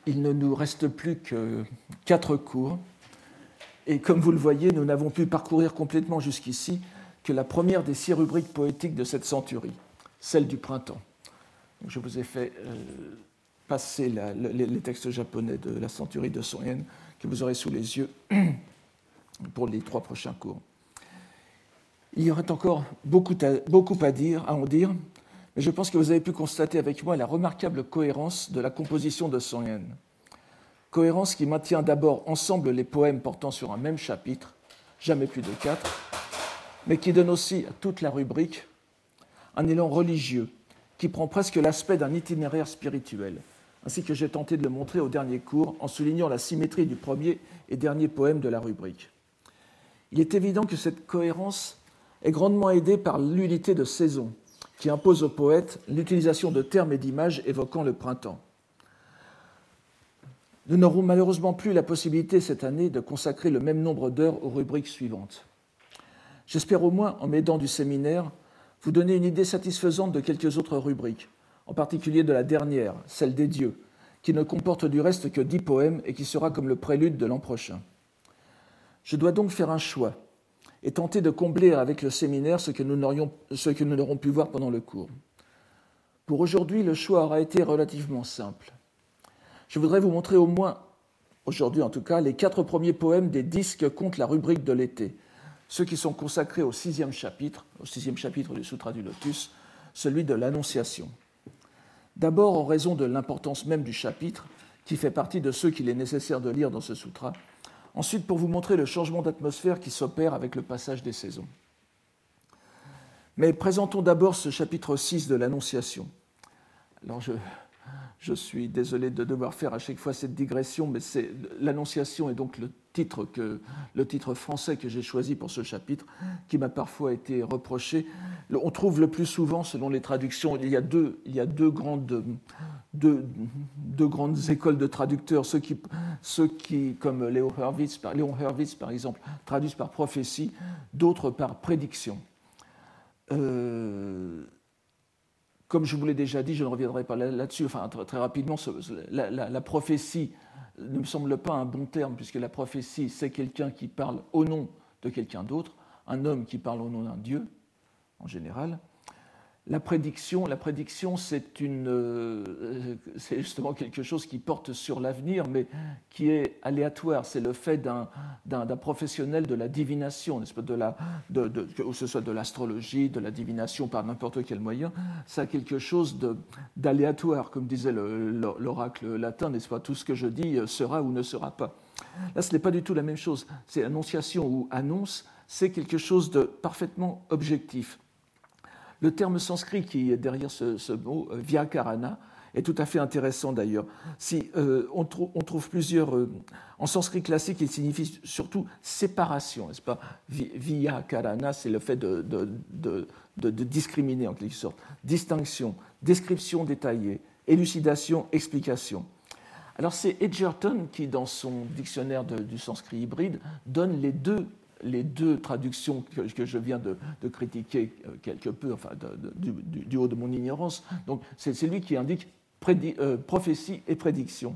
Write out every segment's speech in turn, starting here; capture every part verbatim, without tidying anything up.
il ne nous reste plus que quatre cours. Et comme vous le voyez, nous n'avons pu parcourir complètement jusqu'ici que la première des six rubriques poétiques de cette centurie, celle du printemps. Donc, je vous ai fait euh, passer la, le, les textes japonais de la centurie de Son-en que vous aurez sous les yeux pour les trois prochains cours. Il y aurait encore beaucoup à, beaucoup à dire, à en dire, mais je pense que vous avez pu constater avec moi la remarquable cohérence de la composition de Son-en. Cohérence qui maintient d'abord ensemble les poèmes portant sur un même chapitre, jamais plus de quatre, mais qui donne aussi à toute la rubrique un élan religieux qui prend presque l'aspect d'un itinéraire spirituel, ainsi que j'ai tenté de le montrer au dernier cours en soulignant la symétrie du premier et dernier poème de la rubrique. Il est évident que cette cohérence est grandement aidée par l'unité de saison, qui impose au poète l'utilisation de termes et d'images évoquant le printemps. Nous n'aurons malheureusement plus la possibilité cette année de consacrer le même nombre d'heures aux rubriques suivantes. J'espère au moins, en m'aidant du séminaire, vous donner une idée satisfaisante de quelques autres rubriques, en particulier de la dernière, celle des dieux, qui ne comporte du reste que dix poèmes et qui sera comme le prélude de l'an prochain. Je dois donc faire un choix et tenter de combler avec le séminaire ce que nous n'aurions, ce que nous n'aurons pu voir pendant le cours. Pour aujourd'hui, le choix aura été relativement simple. Je voudrais vous montrer au moins, aujourd'hui en tout cas, les quatre premiers poèmes des dix que compte la rubrique de l'été, ceux qui sont consacrés au sixième chapitre, au sixième chapitre du Sutra du Lotus, celui de l'Annonciation. D'abord en raison de l'importance même du chapitre, qui fait partie de ceux qu'il est nécessaire de lire dans ce sutra. Ensuite, pour vous montrer le changement d'atmosphère qui s'opère avec le passage des saisons. Mais présentons d'abord ce chapitre six de l'Annonciation. Alors je... Je suis désolé de devoir faire à chaque fois cette digression, mais c'est, l'Annonciation est donc le titre, que, le titre français que j'ai choisi pour ce chapitre, qui m'a parfois été reproché. On trouve le plus souvent, selon les traductions, il y a deux, il y a deux, grandes, deux, deux grandes écoles de traducteurs, ceux qui, ceux qui comme Léon Hurwitz, Léon Hurwitz par exemple, traduisent par prophétie, d'autres par prédiction. Euh, Comme je vous l'ai déjà dit, je ne reviendrai pas là-dessus, enfin très, très rapidement, la, la, la prophétie ne me semble pas un bon terme, puisque la prophétie, c'est quelqu'un qui parle au nom de quelqu'un d'autre, un homme qui parle au nom d'un dieu, en général. La prédiction, la prédiction c'est, une, euh, c'est justement quelque chose qui porte sur l'avenir, mais qui est aléatoire. C'est le fait d'un, d'un, d'un professionnel de la divination, n'est-ce pas, de la, de, de, que ce soit de l'astrologie, de la divination par n'importe quel moyen. Ça a quelque chose de, d'aléatoire, comme disait le, l'oracle latin, n'est-ce pas, tout ce que je dis sera ou ne sera pas. Là, ce n'est pas du tout la même chose. C'est annonciation ou annonce, c'est quelque chose de parfaitement objectif. Le terme sanskrit qui est derrière ce, ce mot, euh, vyakarana, est tout à fait intéressant d'ailleurs. Si, euh, on, trou- on trouve plusieurs... Euh, en sanskrit classique, il signifie surtout séparation, n'est-ce pas ? Vyakarana, c'est le fait de, de, de, de, de discriminer en quelque sorte. Distinction, description détaillée, élucidation, explication. Alors c'est Edgerton qui, dans son dictionnaire de, du sanskrit hybride, donne les deux les deux traductions que, que je viens de, de critiquer quelque peu, enfin, de, de, du, du haut de mon ignorance. Donc, c'est, c'est lui qui indique prédi, euh, prophétie et prédiction.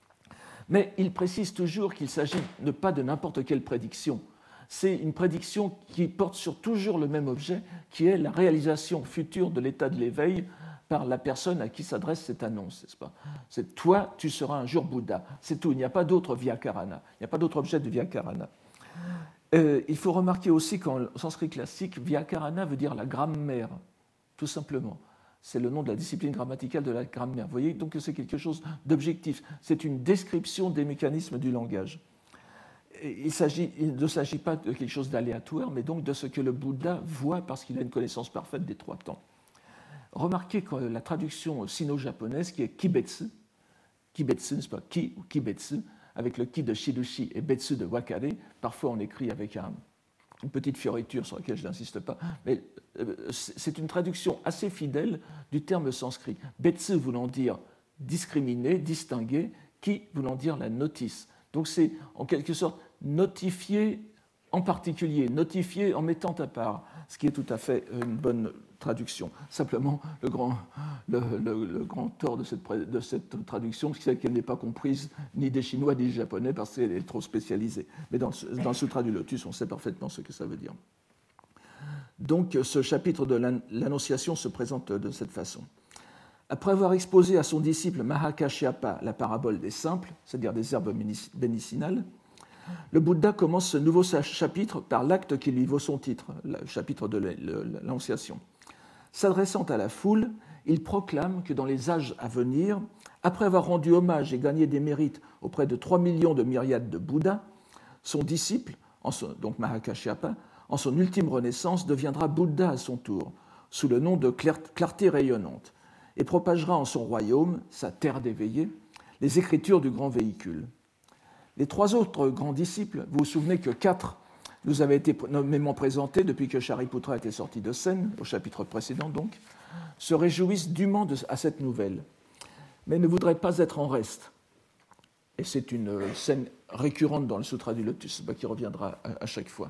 Mais il précise toujours qu'il s'agit de pas de n'importe quelle prédiction. C'est une prédiction qui porte sur toujours le même objet, qui est la réalisation future de l'état de l'éveil par la personne à qui s'adresse cette annonce, n'est-ce pas ? C'est toi, tu seras un jour Bouddha. C'est tout. Il n'y a pas d'autre vyakarana. Il n'y a pas d'autre objet de vyakarana. Euh, il faut remarquer aussi qu'en sanskrit classique, vyakarana veut dire la grammaire, tout simplement. C'est le nom de la discipline grammaticale de la grammaire. Vous voyez donc que c'est quelque chose d'objectif. C'est une description des mécanismes du langage. Il, s'agit, il ne s'agit pas de quelque chose d'aléatoire, mais donc de ce que le Bouddha voit parce qu'il a une connaissance parfaite des trois temps. Remarquez que la traduction sino-japonaise, qui est kibetsu, kibetsu, n'est-ce pas, ki ou kibetsu, avec le ki de Shirushi et betsu de Wakare. Parfois, on écrit avec un, une petite fioriture sur laquelle je n'insiste pas, mais c'est une traduction assez fidèle du terme sanskrit. Betsu voulant dire discriminer, distinguer, ki voulant dire la notice. Donc, c'est en quelque sorte notifier en particulier, notifier en mettant à part, ce qui est tout à fait une bonne traduction. Simplement, le grand, le, le, le grand tort de cette, de cette traduction, c'est qu'elle n'est pas comprise ni des Chinois ni des Japonais parce qu'elle est trop spécialisée. Mais dans, dans le Sutra du Lotus, on sait parfaitement ce que ça veut dire. Donc, ce chapitre de l'Annonciation se présente de cette façon. Après avoir exposé à son disciple Mahakashyapa la parabole des simples, c'est-à-dire des herbes médicinales, le Bouddha commence ce nouveau chapitre par l'acte qui lui vaut son titre, le chapitre de l'Annonciation. S'adressant à la foule, il proclame que dans les âges à venir, après avoir rendu hommage et gagné des mérites auprès de trois millions de myriades de Bouddhas, son disciple, donc Mahakashyapa, en son ultime renaissance, deviendra Bouddha à son tour, sous le nom de clarté rayonnante, et propagera en son royaume, sa terre d'éveillés, les écritures du grand véhicule. Les trois autres grands disciples, vous vous souvenez que quatre nous avaient été nommément présentés depuis que Shariputra était sorti de scène, au chapitre précédent donc, se réjouissent dûment de, à cette nouvelle, mais ne voudraient pas être en reste. Et c'est une scène récurrente dans le Sutra du Lotus, qui reviendra à chaque fois.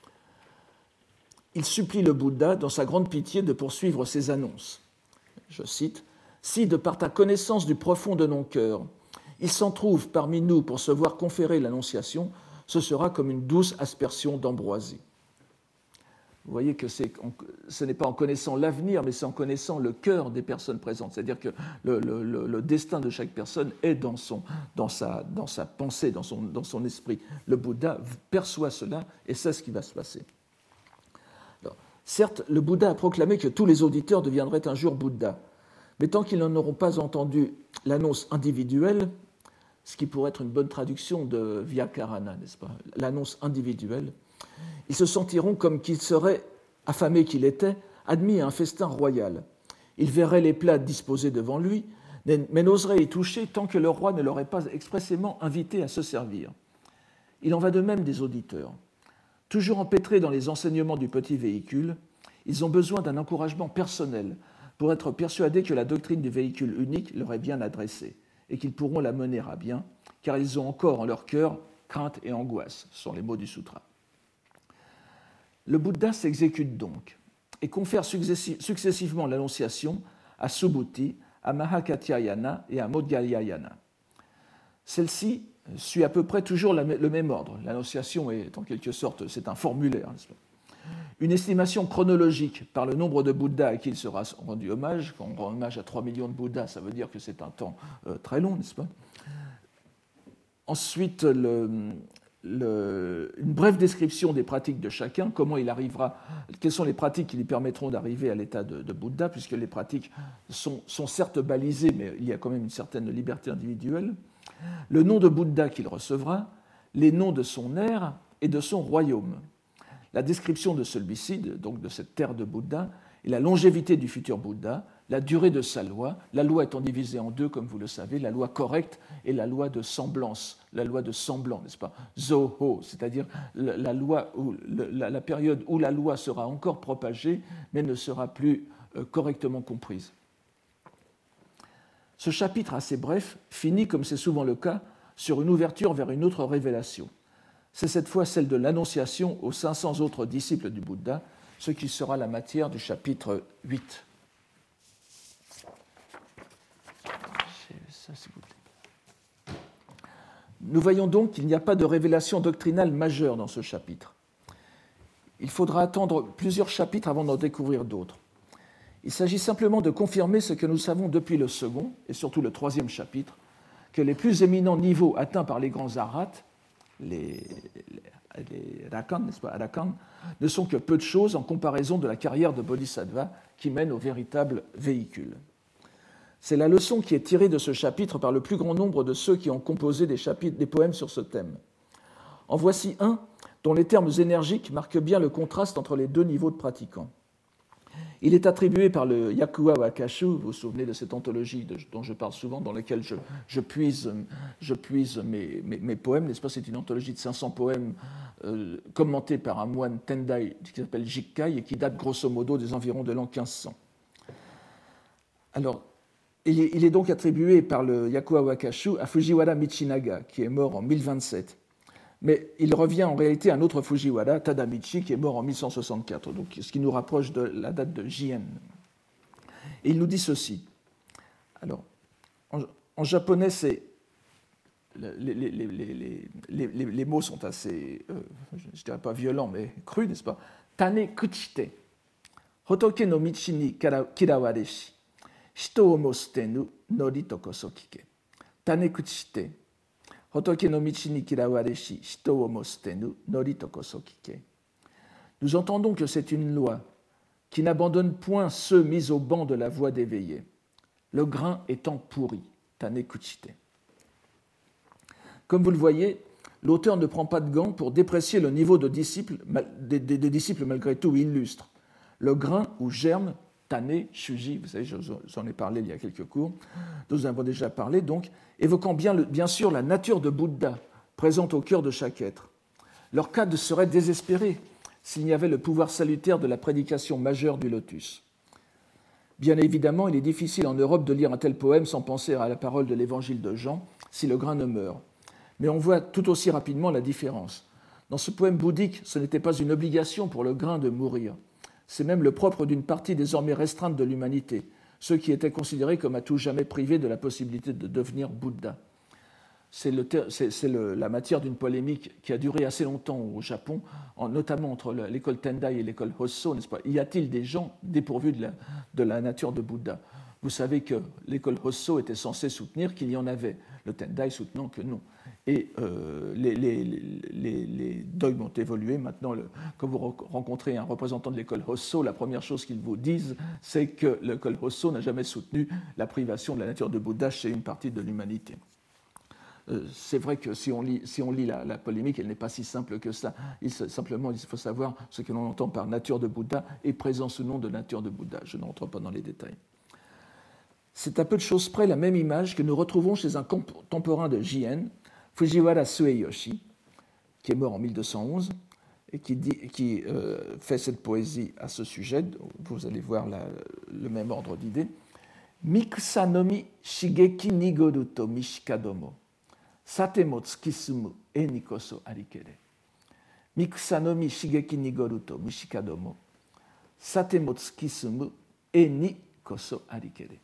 Il supplie le Bouddha, dans sa grande pitié, de poursuivre ses annonces. Je cite, « Si, de par ta connaissance du profond de nos cœurs, il s'en trouve parmi nous pour se voir conférer l'annonciation, ce sera comme une douce aspersion d'ambroisie. » Vous voyez que c'est, ce n'est pas en connaissant l'avenir, mais c'est en connaissant le cœur des personnes présentes. C'est-à-dire que le, le, le destin de chaque personne est dans, son, dans, sa, dans sa pensée, dans son, dans son esprit. Le Bouddha perçoit cela et sait ce qui va se passer. Alors, certes, le Bouddha a proclamé que tous les auditeurs deviendraient un jour Bouddha, mais tant qu'ils n'en auront pas entendu l'annonce individuelle, ce qui pourrait être une bonne traduction de Vyakarana, n'est-ce pas, l'annonce individuelle, ils se sentiront comme qu'ils seraient, affamés qu'il était, admis à un festin royal. Ils verraient les plats disposés devant lui, mais n'oseraient y toucher tant que le roi ne l'aurait pas expressément invité à se servir. Il en va de même des auditeurs. Toujours empêtrés dans les enseignements du petit véhicule, ils ont besoin d'un encouragement personnel pour être persuadés que la doctrine du véhicule unique leur est bien adressée et qu'ils pourront la mener à bien, car ils ont encore en leur cœur crainte et angoisse, ce sont les mots du sutra. Le Bouddha s'exécute donc et confère successivement l'annonciation à Subhuti, à Mahakatyayana et à Modgalyayana. Celle-ci suit à peu près toujours le même ordre. L'annonciation est en quelque sorte, c'est un formulaire, n'est-ce pas ? Une estimation chronologique par le nombre de Bouddhas à qui il sera rendu hommage. Quand on rend hommage à trois millions de Bouddhas, ça veut dire que c'est un temps euh, très long, n'est-ce pas ? Ensuite, le, le, une brève description des pratiques de chacun, comment il arrivera, quelles sont les pratiques qui lui permettront d'arriver à l'état de, de Bouddha, puisque les pratiques sont, sont certes balisées, mais il y a quand même une certaine liberté individuelle. Le nom de Bouddha qu'il recevra, les noms de son ère et de son royaume. La description de celui-ci, donc de cette terre de Bouddha, et la longévité du futur Bouddha, la durée de sa loi, la loi étant divisée en deux, comme vous le savez, la loi correcte et la loi de semblance, la loi de semblant, n'est-ce pas ? Zoho, c'est-à-dire la, la, loi où, la, la période où la loi sera encore propagée, mais ne sera plus euh, correctement comprise. Ce chapitre assez bref finit, comme c'est souvent le cas, sur une ouverture vers une autre révélation. C'est cette fois celle de l'annonciation aux cinq cents autres disciples du Bouddha, ce qui sera la matière du chapitre huit. Nous voyons donc qu'il n'y a pas de révélation doctrinale majeure dans ce chapitre. Il faudra attendre plusieurs chapitres avant d'en découvrir d'autres. Il s'agit simplement de confirmer ce que nous savons depuis le second, et surtout le troisième chapitre, que les plus éminents niveaux atteints par les grands arhats, les, les, les rakans, n'est-ce pas, rakans, ne sont que peu de choses en comparaison de la carrière de bodhisattva qui mène au véritable véhicule. C'est la leçon qui est tirée de ce chapitre par le plus grand nombre de ceux qui ont composé des, chapitres, des poèmes sur ce thème. En voici un dont les termes énergiques marquent bien le contraste entre les deux niveaux de pratiquants. Il est attribué par le Yakuwa Wakashu, vous vous souvenez de cette anthologie de, dont je parle souvent, dans laquelle je, je puise, je puise mes, mes, mes poèmes, n'est-ce pas ? C'est une anthologie de cinq cents poèmes euh, commentés par un moine Tendai qui s'appelle Jikkai et qui date grosso modo des environs de l'an quinze cents. Alors, il est, il est donc attribué par le Yakuwa Wakashu à Fujiwara Michinaga, qui est mort en mille vingt-sept. Mais il revient en réalité à un autre Fujiwara, Tadamichi, qui est mort en mille cent soixante-quatre, donc ce qui nous rapproche de la date de Jien. Et il nous dit ceci. Alors, en, en japonais, c'est, les, les, les, les, les, les mots sont assez, euh, je ne dirais pas violents, mais crus, n'est-ce pas? Tane kuchite, hotoke no michi ni kirawareshi, hito o mo sutenu nori to koso kike. Tane kuchite, hotoke no michi ni kirawareshi, hito o mo sutenu nori to koso kike. Nous entendons que c'est une loi qui n'abandonne point ceux mis au banc de la voie d'éveillé, le grain étant pourri, tane kuchite. Comme vous le voyez, l'auteur ne prend pas de gants pour déprécier le niveau de disciples, des, des, des disciples malgré tout illustres. Le grain ou germe, tane, shuji, vous savez, j'en ai parlé il y a quelques cours, dont nous avons déjà parlé, donc, évoquant bien, le, bien sûr la nature de Bouddha, présente au cœur de chaque être. Leur cas serait désespéré s'il n'y avait le pouvoir salutaire de la prédication majeure du lotus. Bien évidemment, il est difficile en Europe de lire un tel poème sans penser à la parole de l'évangile de Jean, si le grain ne meurt. Mais on voit tout aussi rapidement la différence. Dans ce poème bouddhique, ce n'était pas une obligation pour le grain de mourir. C'est même le propre d'une partie désormais restreinte de l'humanité, ceux qui étaient considérés comme à tout jamais privés de la possibilité de devenir Bouddha. C'est, le, c'est, c'est le, la matière d'une polémique qui a duré assez longtemps au Japon, en, notamment entre l'école Tendai et l'école Hosso, n'est-ce pas? Y a-t-il des gens dépourvus de la, de la nature de Bouddha? Vous savez que l'école Hosso était censée soutenir qu'il y en avait, le Tendai soutenant que non. Et euh, les, les, les, les dogmes ont évolué. Maintenant, le, quand vous rencontrez un représentant de l'école Hosso, la première chose qu'ils vous disent, c'est que l'école Hosso n'a jamais soutenu la privation de la nature de Bouddha chez une partie de l'humanité. Euh, c'est vrai que si on lit, si on lit la, la polémique, elle n'est pas si simple que ça. Il, simplement, il faut savoir ce que l'on entend par nature de Bouddha et présence ou non de nature de Bouddha. Je ne rentre pas dans les détails. C'est à peu de choses près la même image que nous retrouvons chez un contemporain de Jien, Fujiwara Sueyoshi, qui est mort en mille deux cent onze et qui, dit, qui euh, fait cette poésie à ce sujet. Vous allez voir la, le même ordre d'idées. Mikusa no mi shigeki nigoru to mishikadomo, sate mo tsukisumu e ni koso arikere. Mikusa no mi shigeki nigoru to mishikadomo, sate mo tsukisumu e ni koso arikere.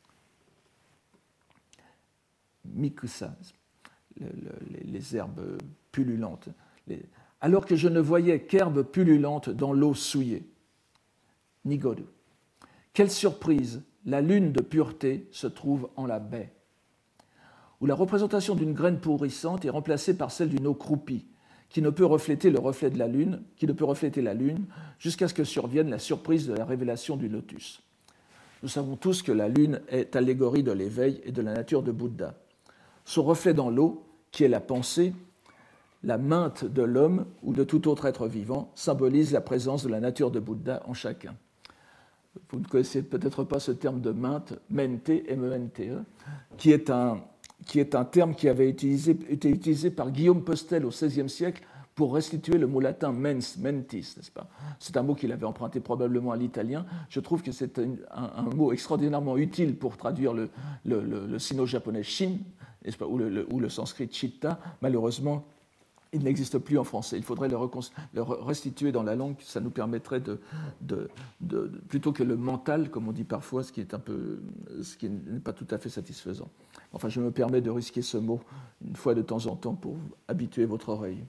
Mikusa, le, le, les, les herbes pullulantes. Les, alors que je ne voyais qu'herbes pullulantes dans l'eau souillée. Nigoru. Quelle surprise! La lune de pureté se trouve en la baie, où la représentation d'une graine pourrissante est remplacée par celle d'une eau croupie, qui ne peut refléter le reflet de la lune, qui ne peut refléter la lune, jusqu'à ce que survienne la surprise de la révélation du lotus. Nous savons tous que la lune est allégorie de l'éveil et de la nature de Bouddha. Son reflet dans l'eau, qui est la pensée, la mainte de l'homme ou de tout autre être vivant, symbolise la présence de la nature de Bouddha en chacun. Vous ne connaissez peut-être pas ce terme de mainte, mente, M E N T E, qui est un, qui est un terme qui avait utilisé, été utilisé par Guillaume Postel au seizième siècle pour restituer le mot latin mens, mentis, n'est-ce pas? C'est un mot qu'il avait emprunté probablement à l'italien. Je trouve que c'est un, un, un mot extraordinairement utile pour traduire le, le, le, le sino-japonais shin, n'est-ce pas, ou, le, le, ou le sanskrit chitta. Malheureusement, il n'existe plus en français. Il faudrait le, le restituer dans la langue. Ça nous permettrait de, de, de, de, plutôt que le mental, comme on dit parfois, ce qui est un peu, ce qui n'est pas tout à fait satisfaisant. Enfin, je me permets de risquer ce mot une fois de temps en temps pour habituer votre oreille.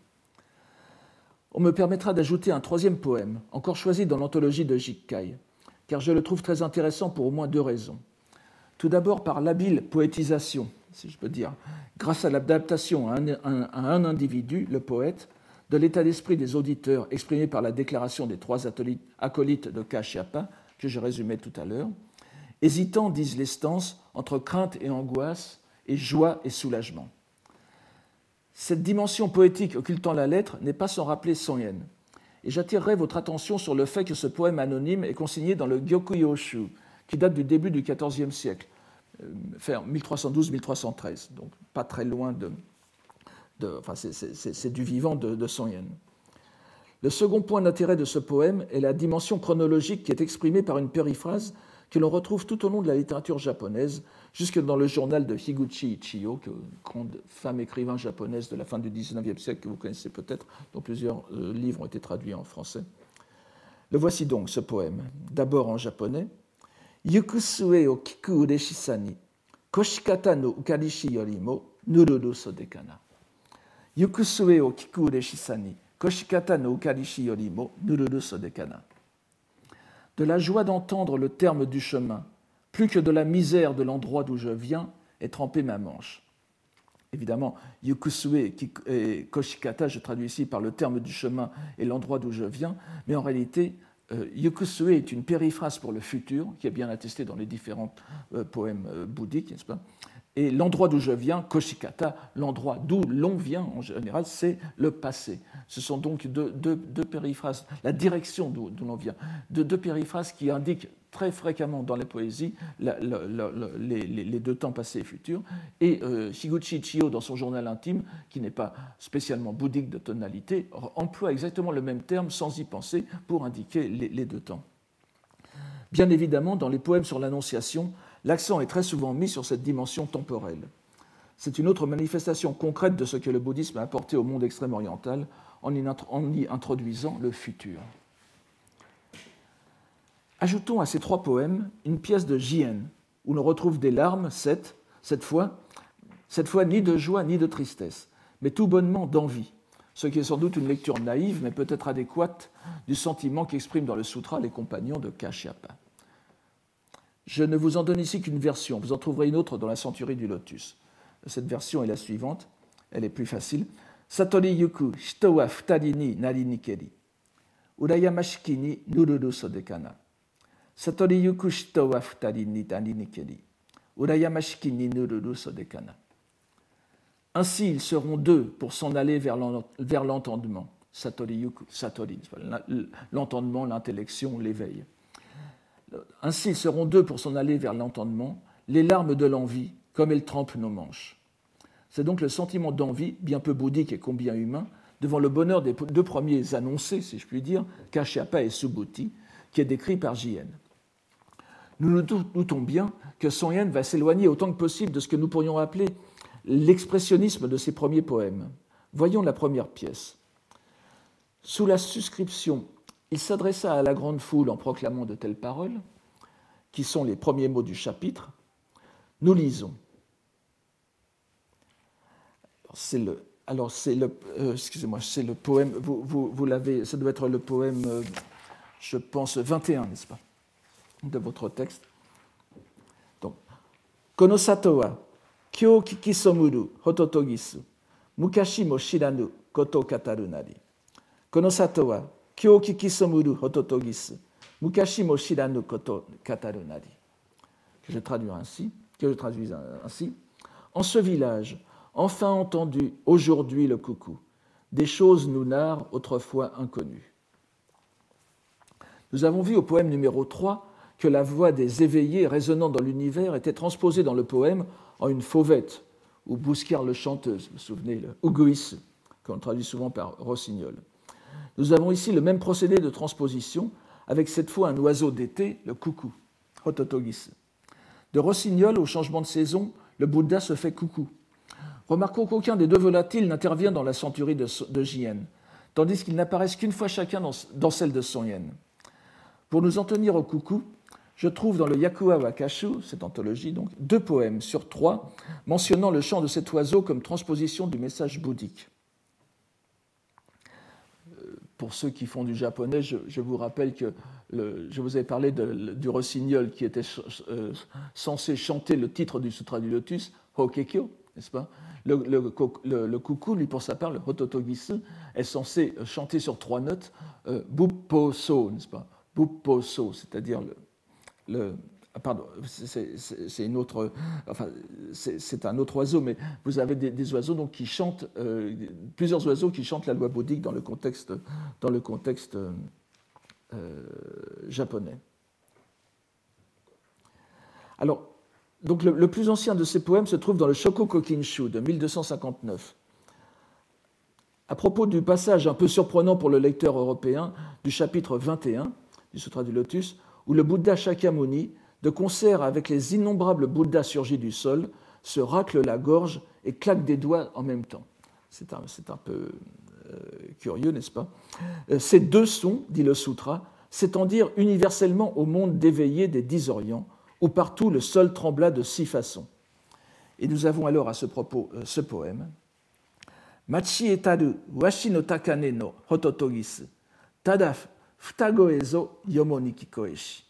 On me permettra d'ajouter un troisième poème, encore choisi dans l'anthologie de Jikkai, car je le trouve très intéressant pour au moins deux raisons. Tout d'abord par l'habile poétisation, si je peux dire, grâce à l'adaptation à un, un, à un individu, le poète, de l'état d'esprit des auditeurs exprimé par la déclaration des trois acolytes de Kashyapa, que je résumais tout à l'heure, hésitant, disent les stances, entre crainte et angoisse, et joie et soulagement. Cette dimension poétique occultant la lettre n'est pas sans rappeler Sonyen, et j'attirerai votre attention sur le fait que ce poème anonyme est consigné dans le Gyokuyoshu, qui date du début du quatorzième siècle, vers mille trois cent douze à mille trois cent treize, donc pas très loin de... de enfin, c'est, c'est, c'est du vivant de, de Sonyen. Le second point d'intérêt de ce poème est la dimension chronologique qui est exprimée par une périphrase que l'on retrouve tout au long de la littérature japonaise, jusque dans le journal de Higuchi Ichiyo, grande femme écrivain japonaise de la fin du dix-neuvième siècle, que vous connaissez peut-être, dont plusieurs euh, livres ont été traduits en français. Le voici donc, ce poème, d'abord en japonais. Yukusue o kiku ureshi ni, koshikata no ukarishi yorimo, nururu sodekana. Yukusue o kiku ureshi ni, koshikata no ukarishi yorimo, nururu sodekana. De la joie d'entendre le terme du chemin, plus que de la misère de l'endroit d'où je viens, est trempée ma manche. Évidemment, Yukusue et Koshikata, je traduis ici par le terme du chemin et l'endroit d'où je viens, mais en réalité, euh, Yukusue est une périphrase pour le futur, qui est bien attestée dans les différents euh, poèmes euh, bouddhiques, n'est-ce pas ? Et l'endroit d'où je viens, Koshikata, l'endroit d'où l'on vient, en général, c'est le passé. Ce sont donc deux, deux, deux périphrases, la direction d'où, d'où l'on vient, deux, deux périphrases qui indiquent très fréquemment dans la poésie la, la, la, la, les, les deux temps passés et futurs. Et euh, Higuchi Ichiyo, dans son journal intime, qui n'est pas spécialement bouddhique de tonalité, emploie exactement le même terme sans y penser pour indiquer les, les deux temps. Bien évidemment, dans les poèmes sur l'Annonciation, l'accent est très souvent mis sur cette dimension temporelle. C'est une autre manifestation concrète de ce que le bouddhisme a apporté au monde extrême-oriental en y introduisant le futur. Ajoutons à ces trois poèmes une pièce de Jien, où l'on retrouve des larmes, sept, cette fois, cette fois ni de joie ni de tristesse, mais tout bonnement d'envie, ce qui est sans doute une lecture naïve, mais peut-être adéquate, du sentiment qu'expriment dans le sutra les compagnons de Kashyapa. Je ne vous en donne ici qu'une version, vous en trouverez une autre dans la Centurie du Lotus. Cette version est la suivante, elle est plus facile. Satori yuku hito wa futari ni nari nikeri. Urayamashiki ni nururu sodekana. Satori yuku hito wa futari ni nari nikeri. Urayamashiki ni nururu sodekana. Ainsi, ils seront deux pour s'en aller vers l'entendement. Satori yuku, satori, l'entendement, l'intellection, l'éveil. Ainsi, ils seront deux pour s'en aller vers l'entendement, les larmes de l'envie, comme elles trempent nos manches. C'est donc le sentiment d'envie, bien peu bouddhique et combien humain, devant le bonheur des deux premiers annoncés, si je puis dire, Kashyapa et Subhuti, qui est décrit par Jien. Nous nous doutons bien que Son Yen va s'éloigner autant que possible de ce que nous pourrions appeler l'expressionnisme de ses premiers poèmes. Voyons la première pièce. Sous la suscription « Il s'adressa à la grande foule en proclamant de telles paroles », qui sont les premiers mots du chapitre, nous lisons. C'est le, alors c'est le, euh, excusez-moi, c'est le poème. Vous, vous, vous l'avez, ça doit être le poème, euh, je pense vingt et un, n'est-ce pas, de votre texte. Donc, Konosato wa kyō kikisomuru hototogisu, mukashi mo shiranu koto kataru nari. Konosato wa kyō kikisomuru hototogisu, mukashi mo shiranu koto kataru nari. Que je traduis ainsi, que je traduis ainsi. En ce village, enfin entendu aujourd'hui le coucou, des choses nous narrent autrefois inconnues. Nous avons vu au poème numéro trois que la voix des éveillés résonnant dans l'univers était transposée dans le poème en une fauvette, ou bouscarle chanteuse, vous vous souvenez, le uguisu, qu'on traduit souvent par rossignol. Nous avons ici le même procédé de transposition, avec cette fois un oiseau d'été, le coucou, hototogisu. De rossignol au changement de saison, le Bouddha se fait coucou. Remarquons qu'aucun des deux volatiles n'intervient dans la centurie de, de Jien, tandis qu'ils n'apparaissent qu'une fois chacun dans, dans celle de Son Yen. Pour nous en tenir au coucou, je trouve dans le Yakuwa Wakashu, cette anthologie, donc, deux poèmes sur trois mentionnant le chant de cet oiseau comme transposition du message bouddhique. Pour ceux qui font du japonais, je, je vous rappelle que le, je vous avais parlé de, du rossignol qui était euh, censé chanter le titre du Sutra du Lotus, Hokekyo, n'est-ce pas ? Le, le, le, le coucou, lui, pour sa part, le hototogisu, est censé chanter sur trois notes euh, buppo-so, n'est-ce pas ? Buppo-so, c'est-à-dire le, le ah, pardon, c'est, c'est, c'est une autre, enfin, c'est, c'est un autre oiseau, mais vous avez des, des oiseaux donc qui chantent, euh, plusieurs oiseaux qui chantent la loi bouddhique dans le contexte, dans le contexte euh, japonais. Alors, donc le, le plus ancien de ces poèmes se trouve dans le Shokokokinshu de mille deux cent cinquante-neuf. À propos du passage un peu surprenant pour le lecteur européen du chapitre vingt et un du Sutra du Lotus, où le Bouddha Shakyamuni de concert avec les innombrables Bouddhas surgis du sol, se racle la gorge et claque des doigts en même temps. C'est un, c'est un peu euh, curieux, n'est-ce pas? Ces deux sons, dit le sutra, s'étendirent universellement au monde d'éveillés des dix orients, où partout le sol trembla de six façons. Et nous avons alors à ce propos euh, ce poème. Machi etaru washi no takane no hototogisu, tada futagoe zo yomo ni kikoeshi.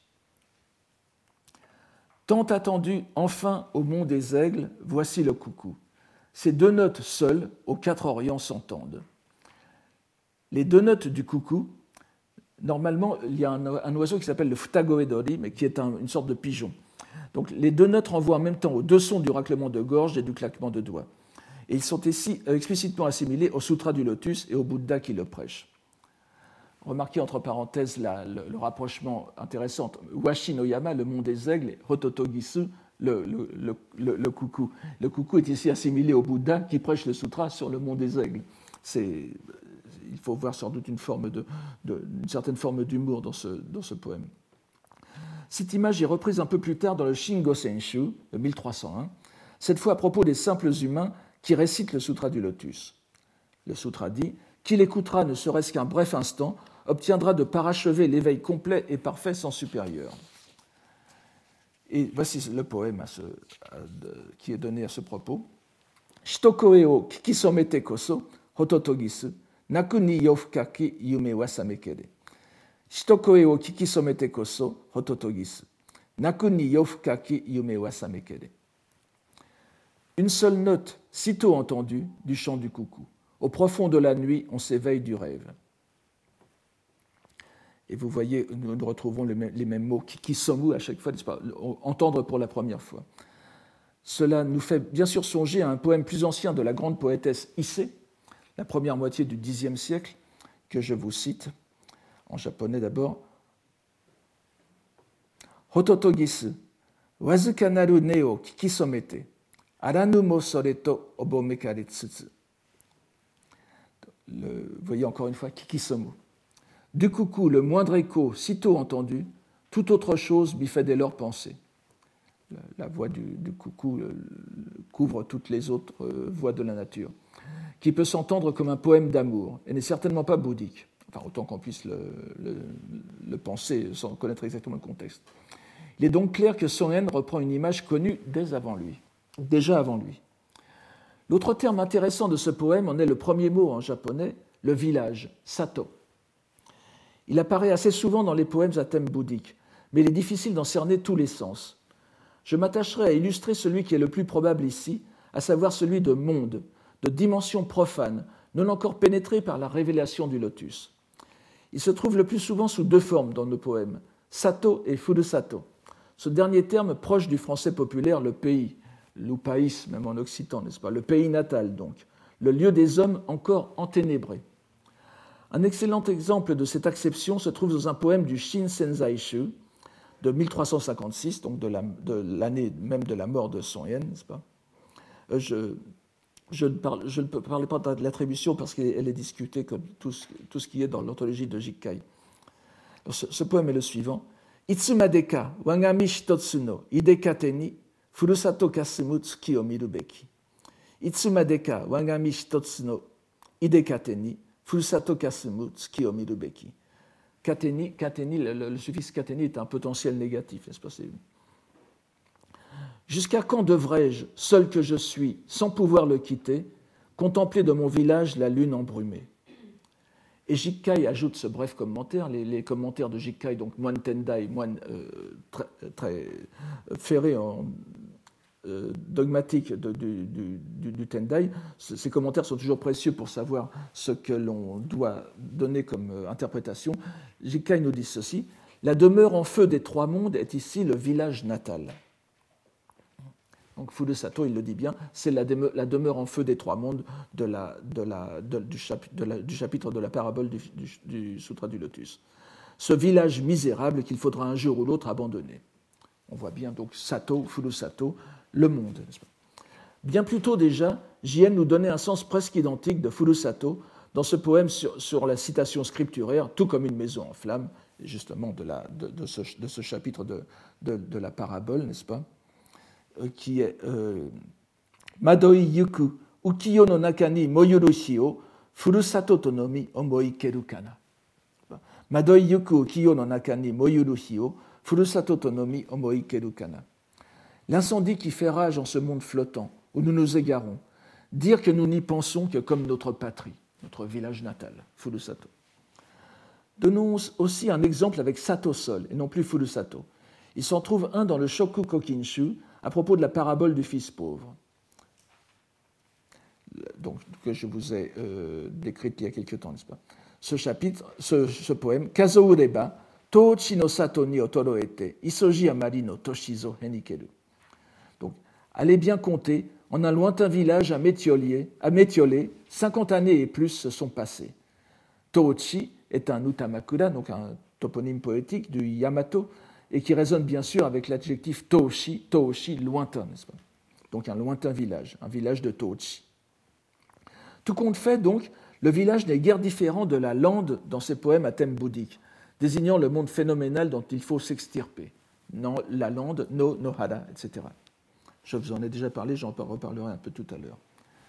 Tant attendu, enfin, au mont des aigles, voici le coucou. Ces deux notes seules, aux quatre orients, s'entendent. Les deux notes du coucou, normalement, il y a un, un oiseau qui s'appelle le futagoedori, mais qui est un, une sorte de pigeon. Donc, les deux notes renvoient en même temps aux deux sons du raclement de gorge et du claquement de doigts. Et ils sont ici explicitement assimilés au Sutra du Lotus et au Bouddha qui le prêche. Remarquez entre parenthèses la, le, le rapprochement intéressant. Washi no Yama, le mont des aigles, et Hototogisu, le, le, le, le, le coucou. Le coucou est ici assimilé au Bouddha qui prêche le sutra sur le mont des aigles. C'est, il faut voir sans doute une, forme de, de, une certaine forme d'humour dans ce, dans ce poème. Cette image est reprise un peu plus tard dans le Shingo Senshu, de mille trois cent un, cette fois à propos des simples humains qui récitent le Sutra du Lotus. Le sutra dit « Qui l'écoutera ne serait-ce qu'un bref instant obtiendra de parachever l'éveil complet et parfait sans supérieur. » Et voici le poème à ce, à, de, qui est donné à ce propos. « Shitokoe o kikisomete koso hototogisu, naku ni yofukaki yume wa samekere. Shitokoe o kikisomete koso hototogisu, naku ni yofukaki yume wa samekere. » Une seule note, sitôt entendue, du chant du coucou. Au profond de la nuit, on s'éveille du rêve. Et vous voyez, nous retrouvons les mêmes mots, kikisomu à chaque fois, pas, entendre pour la première fois. Cela nous fait bien sûr songer à un poème plus ancien de la grande poétesse Issei, la première moitié du Xe siècle, que je vous cite, en japonais d'abord. Hototogisu, wazuka naru ne o kikisomete, aranu mo sore to obomekare tsutsu. Le, vous voyez encore une fois, kikisomu. Du coucou, le moindre écho, sitôt entendu, toute autre chose m'y fait dès lors penser. La, la voix du, du coucou le, le, couvre toutes les autres euh, voix de la nature, qui peut s'entendre comme un poème d'amour, et n'est certainement pas bouddhique, enfin autant qu'on puisse le, le, le penser sans connaître exactement le contexte. Il est donc clair que Soen reprend une image connue dès avant lui, déjà avant lui. L'autre terme intéressant de ce poème en est le premier mot en japonais, le village, sato. Il apparaît assez souvent dans les poèmes à thème bouddhique, mais il est difficile d'en cerner tous les sens. Je m'attacherai à illustrer celui qui est le plus probable ici, à savoir celui de monde, de dimension profane, non encore pénétré par la révélation du lotus. Il se trouve le plus souvent sous deux formes dans nos poèmes, sato et furusato. Ce dernier terme, proche du français populaire, le pays, ou pays, même en occitan, n'est-ce pas, le pays natal donc, le lieu des hommes encore enténébrés. Un excellent exemple de cette acception se trouve dans un poème du Shin Senzai-shu de mille trois cent cinquante-six, donc de, la, de l'année même de la mort de Son Yen, n'est-ce pas? Je, je, ne parle, je ne parle pas de l'attribution parce qu'elle est discutée comme tout ce, tout ce qui est dans l'anthologie de Jikkai. Ce, ce poème est le suivant. Itsumadeka wagami shitotsu no idekate ni furusato kasumu tsuki o miru beki. Itsumadeka wagami shitotsu no idekate ni furusato kasumu tsuki o miru beki. Kateni, kateni, le, le, le suffixe kateni est un potentiel négatif, n'est-ce pas? C'est... Jusqu'à quand devrais-je, seul que je suis, sans pouvoir le quitter, contempler de mon village la lune embrumée? Et Jikkai ajoute ce bref commentaire, les, les commentaires de Jikkai, donc moine Tendai, moine euh, très, très ferré en euh, dogmatique de, du, du, du Tendai, ces commentaires sont toujours précieux pour savoir ce que l'on doit donner comme euh, interprétation. Jikkai nous dit ceci, la demeure en feu des trois mondes est ici le village natal. Donc Furusato, il le dit bien, c'est la, demeure, la demeure en feu des trois mondes de la, de la, de, du, chapitre, de la, du chapitre de la parabole du, du, du Sutra du Lotus. Ce village misérable qu'il faudra un jour ou l'autre abandonner. On voit bien donc Sato, Furusato, le monde. Bien plus tôt déjà, Jien nous donnait un sens presque identique de Furusato dans ce poème sur, sur la citation scripturaire, tout comme une maison en flammes, justement de, la, de, de, ce, de ce chapitre de, de, de la parabole, n'est-ce pas, euh, qui est euh, Madoi yuku ukiyo no naka ni moyuru shio furusato to nomi omoi keru kana. Madoi yuku ukiyo no naka ni moyuru shio furusato to nomi omoi keru kana. L'incendie qui fait rage en ce monde flottant, où nous nous égarons, dire que nous n'y pensons que comme notre patrie, notre village natal, Furusato. Donnons aussi un exemple avec Sato Sol, et non plus Furusato. Il s'en trouve un dans le Shoku Kokinshu, à propos de la parabole du fils pauvre, donc, que je vous ai euh, décrite il y a quelque temps, n'est-ce pas? Ce chapitre, ce, ce poème, Kazo ureba, Tochi no sato ni otoroete, isoji amari no toshizo henikeru. Donc, allez bien compter, en un lointain village à Métiolé, à Métiolé, cinquante années et plus se sont passées. Tochi est un utamakura, donc un toponyme poétique du Yamato, et qui résonne bien sûr avec l'adjectif Toshi, Toshi, lointain, n'est-ce pas? Donc un lointain village, un village de Tochi. Tout compte fait, donc, le village n'est guère différent de la lande dans ses poèmes à thème bouddhique, désignant le monde phénoménal dont il faut s'extirper. Non, la lande, no, nohara, et cetera. Je vous en ai déjà parlé, j'en reparlerai un peu tout à l'heure.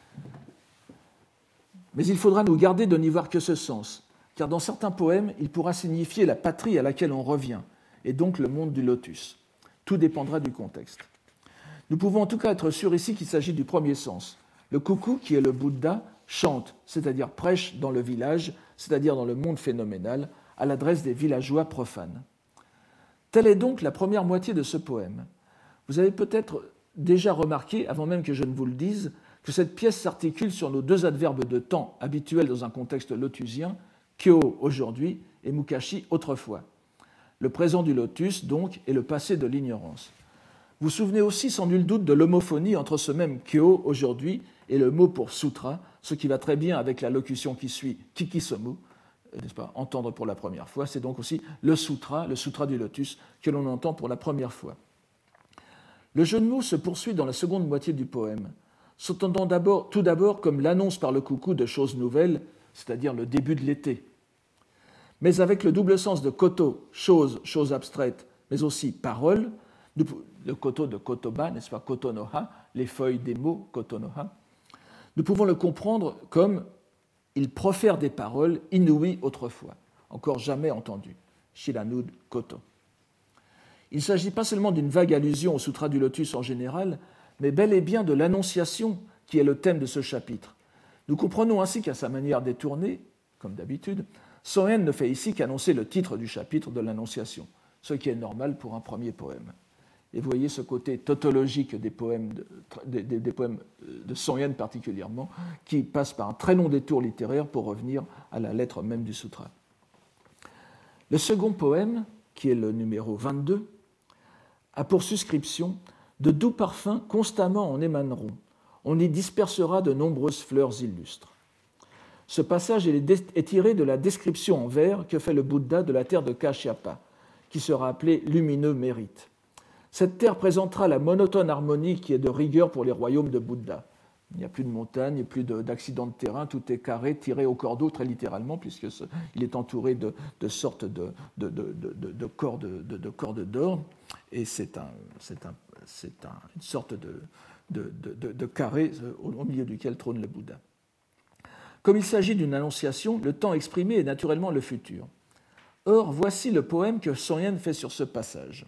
Mais il faudra nous garder de n'y voir que ce sens, car dans certains poèmes, il pourra signifier la patrie à laquelle on revient, et donc le monde du lotus. Tout dépendra du contexte. Nous pouvons en tout cas être sûrs ici qu'il s'agit du premier sens. Le coucou, qui est le Bouddha, chante, c'est-à-dire prêche dans le village, c'est-à-dire dans le monde phénoménal, à l'adresse des villageois profanes. Telle est donc la première moitié de ce poème. Vous avez peut-être déjà remarqué, avant même que je ne vous le dise, que cette pièce s'articule sur nos deux adverbes de temps habituels dans un contexte lotusien, kyo aujourd'hui et mukashi autrefois. Le présent du lotus, donc, et le passé de l'ignorance. Vous vous souvenez aussi sans nul doute de l'homophonie entre ce même kyo aujourd'hui et le mot pour sutra, ce qui va très bien avec la locution qui suit, kikisomu, n'est-ce pas, entendre pour la première fois. C'est donc aussi le sutra, le sutra du lotus, que l'on entend pour la première fois. Le jeu de mots se poursuit dans la seconde moitié du poème, s'entendant d'abord, tout d'abord comme l'annonce par le coucou de choses nouvelles, c'est-à-dire le début de l'été, mais avec le double sens de koto, chose, chose abstraite, mais aussi parole, le koto de kotoba, n'est-ce pas, kotonoha, les feuilles des mots, kotonoha, nous pouvons le comprendre comme il profère des paroles inouïes autrefois, encore jamais entendues, shiranud koto. Il ne s'agit pas seulement d'une vague allusion au Sutra du Lotus en général, mais bel et bien de l'Annonciation qui est le thème de ce chapitre. Nous comprenons ainsi qu'à sa manière détournée, comme d'habitude, Soen ne fait ici qu'annoncer le titre du chapitre de l'Annonciation, ce qui est normal pour un premier poème. Et vous voyez ce côté tautologique des poèmes de, des, des, des poèmes de Soen particulièrement, qui passe par un très long détour littéraire pour revenir à la lettre même du sutra. Le second poème, qui est le numéro vingt-deux, a pour suscription « De doux parfums constamment en émaneront. On y dispersera de nombreuses fleurs illustres. » Ce passage est tiré de la description en vers que fait le Bouddha de la terre de Kashyapa, qui sera appelée lumineux mérite. Cette terre présentera la monotone harmonie qui est de rigueur pour les royaumes de Bouddha. Il n'y a plus de montagnes, plus d'accidents de terrain, tout est carré, tiré au cordeau, très littéralement, puisqu'il est entouré de, de sortes de, de, de, de, de cordes, de, de cordes d'or, et c'est, un, c'est, un, c'est un, une sorte de, de, de, de carré au, au milieu duquel trône le Bouddha. Comme il s'agit d'une annonciation, le temps exprimé est naturellement le futur. Or, voici le poème que Soen fait sur ce passage.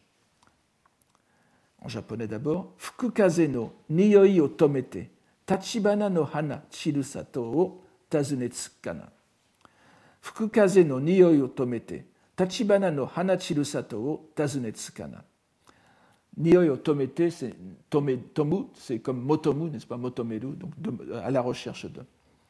En japonais d'abord, Fukukaze no niyoi o tomete, tachibana no hana chirusato o tazunetsu kana. Fukukaze no niyoi o tomete, tachibana no hana chirusato o tazunetsu kana. Niyoi o tomete, c'est tome, tomu, c'est comme motomu, n'est-ce pas, motomeru, donc de, à la recherche de.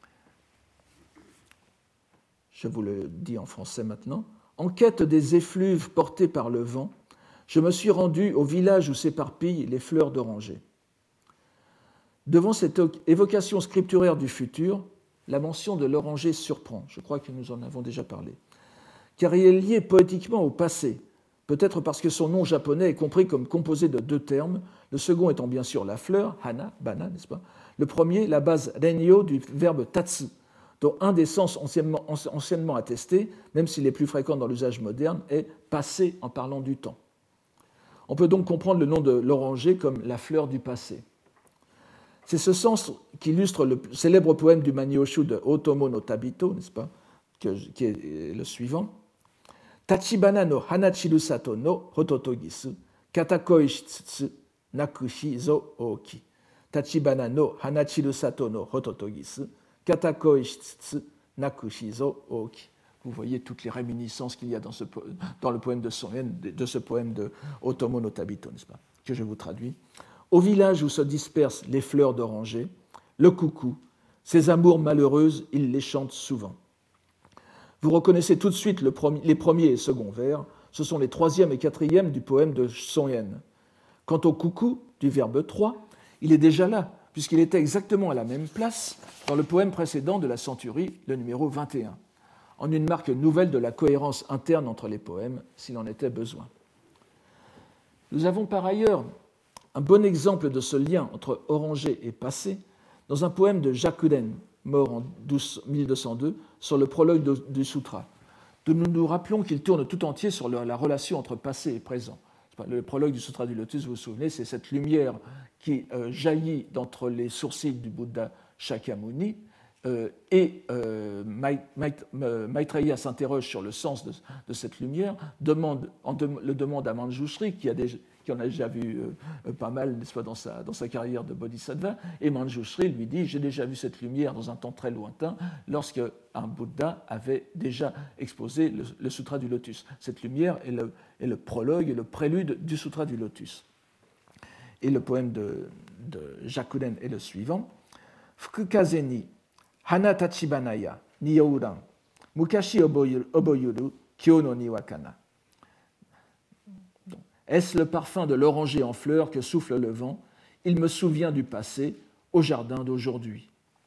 Je vous le dis en français maintenant. En quête des effluves portés par le vent, je me suis rendu au village où s'éparpillent les fleurs d'oranger. Devant cette évocation scripturaire du futur, la mention de l'oranger surprend. Je crois que nous en avons déjà parlé. Car il est lié poétiquement au passé, peut-être parce que son nom japonais est compris comme composé de deux termes, le second étant bien sûr la fleur, hana, bana, n'est-ce pas? Le premier, la base renyo du verbe tatsu, dont un des sens anciennement, anciennement attestés, même s'il est plus fréquent dans l'usage moderne, est « passé » en parlant du temps. On peut donc comprendre le nom de l'oranger comme la fleur du passé. C'est ce sens qu'illustre le célèbre poème du Manyoshu de Otomo no Tabito, n'est-ce pas, que, qui est le suivant. Tachibana no hanachiru sato no hototogisu, katakoi shitsutsu, nakushi zo oki. Tachibana no hanachiru sato no hototogisu, katakoi shitsutsu, nakushi zo oki. Vous voyez toutes les réminiscences qu'il y a dans, ce, dans le poème de Son-yen, de ce poème de Otomo no Tabito, n'est-ce pas, que je vous traduis. Au village où se dispersent les fleurs d'oranger, le coucou, ses amours malheureuses, il les chante souvent. Vous reconnaissez tout de suite le premier, les premiers et seconds vers, ce sont les troisième et quatrième du poème de Son-yen. Quant au coucou, du verbe trois, il est déjà là, puisqu'il était exactement à la même place dans le poème précédent de la centurie, le numéro vingt et un, en une marque nouvelle de la cohérence interne entre les poèmes, s'il en était besoin. Nous avons par ailleurs un bon exemple de ce lien entre oranger et passé dans un poème de Jakuden, mort en mille deux cent deux, sur le prologue du sutra. Nous nous rappelons qu'il tourne tout entier sur la relation entre passé et présent. Le prologue du sutra du lotus, vous vous souvenez, c'est cette lumière qui jaillit d'entre les sourcils du Bouddha Shakyamuni, euh, et euh, Maitreya s'interroge sur le sens de, de cette lumière, demande, en de, le demande à Manjushri, qui a déjà, qui en a déjà vu euh, pas mal, n'est-ce pas, dans sa, dans sa carrière de bodhisattva, et Manjushri lui dit « J'ai déjà vu cette lumière dans un temps très lointain, lorsque un Bouddha avait déjà exposé le, le Sutra du Lotus. » Cette lumière est le, est le prologue et le prélude du Sutra du Lotus. Et le poème de, de Jakuden est le suivant. « Fukukaze ni hana tachibanaya niyouran mukashi oboyuru kyo no niwa kana. » Est-ce le parfum de l'oranger en fleurs que souffle le vent? Il me souvient du passé, au jardin d'aujourd'hui.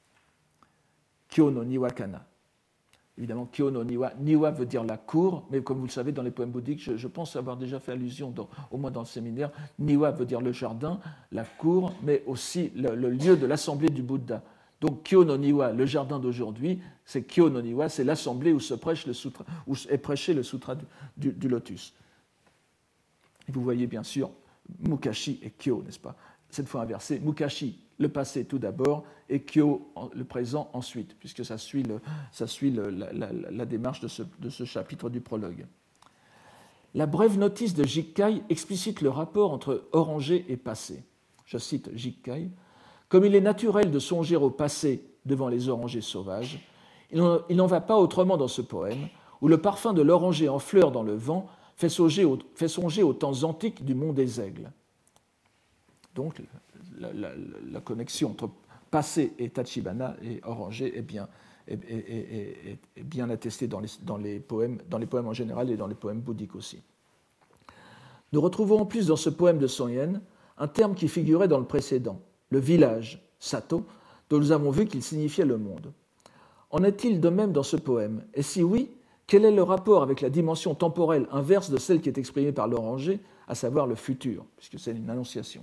Kyo no niwa kana. Évidemment, Kyo no niwa. Niwa veut dire la cour, mais comme vous le savez, dans les poèmes bouddhiques, je, je pense avoir déjà fait allusion, dans, au moins dans le séminaire, Niwa veut dire le jardin, la cour, mais aussi le, le lieu de l'assemblée du Bouddha. Donc Kyo no niwa, le jardin d'aujourd'hui, c'est Kyo no niwa, c'est l'assemblée où se prêche le sutra, où est prêché le sutra du, du, du lotus. Vous voyez bien sûr Mukashi et Kyo, n'est-ce pas? Cette fois inversé, Mukashi, le passé tout d'abord, et Kyo, le présent ensuite, puisque ça suit, le, ça suit le, la, la, la démarche de ce, de ce chapitre du prologue. La brève notice de Jikkai explicite le rapport entre oranger et passé. Je cite Jikkai. Comme il est naturel de songer au passé devant les orangers sauvages, il n'en va pas autrement dans ce poème, où le parfum de l'oranger en fleurs dans le vent fait songer, au, fait songer aux temps antiques du mont des aigles. Donc, la, la, la connexion entre passé et Tachibana et oranger est bien, est, est, est, est bien attestée dans les, dans, les poèmes, dans les poèmes en général et dans les poèmes bouddhiques aussi. Nous retrouvons en plus dans ce poème de Son-yen un terme qui figurait dans le précédent, le village, Sato, dont nous avons vu qu'il signifiait le monde. En est-il de même dans ce poème? Et si oui, quel est le rapport avec la dimension temporelle inverse de celle qui est exprimée par l'oranger, à savoir le futur, puisque c'est une annonciation?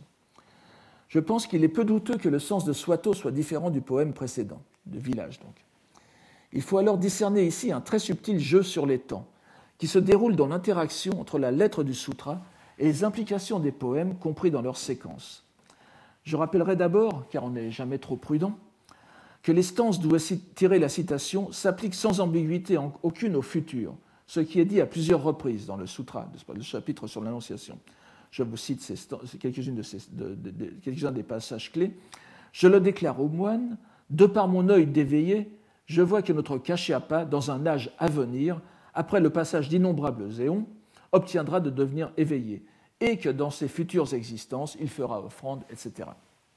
Je pense qu'il est peu douteux que le sens de Swato soit différent du poème précédent, de village donc. Il faut alors discerner ici un très subtil jeu sur les temps, qui se déroule dans l'interaction entre la lettre du sutra et les implications des poèmes compris dans leur séquence. Je rappellerai d'abord, car on n'est jamais trop prudent, que les stances d'où est tirée la citation s'appliquent sans ambiguïté aucune au futur, ce qui est dit à plusieurs reprises dans le sutra, le chapitre sur l'Annonciation. Je vous cite ces, quelques-unes de ces, de, de, de, quelques-uns des passages clés. « Je le déclare aux moines, de par mon œil d'éveillé, je vois que notre Kashyapa, dans un âge à venir, après le passage d'innombrables éons, obtiendra de devenir éveillé, et que dans ses futures existences, il fera offrande, et cetera »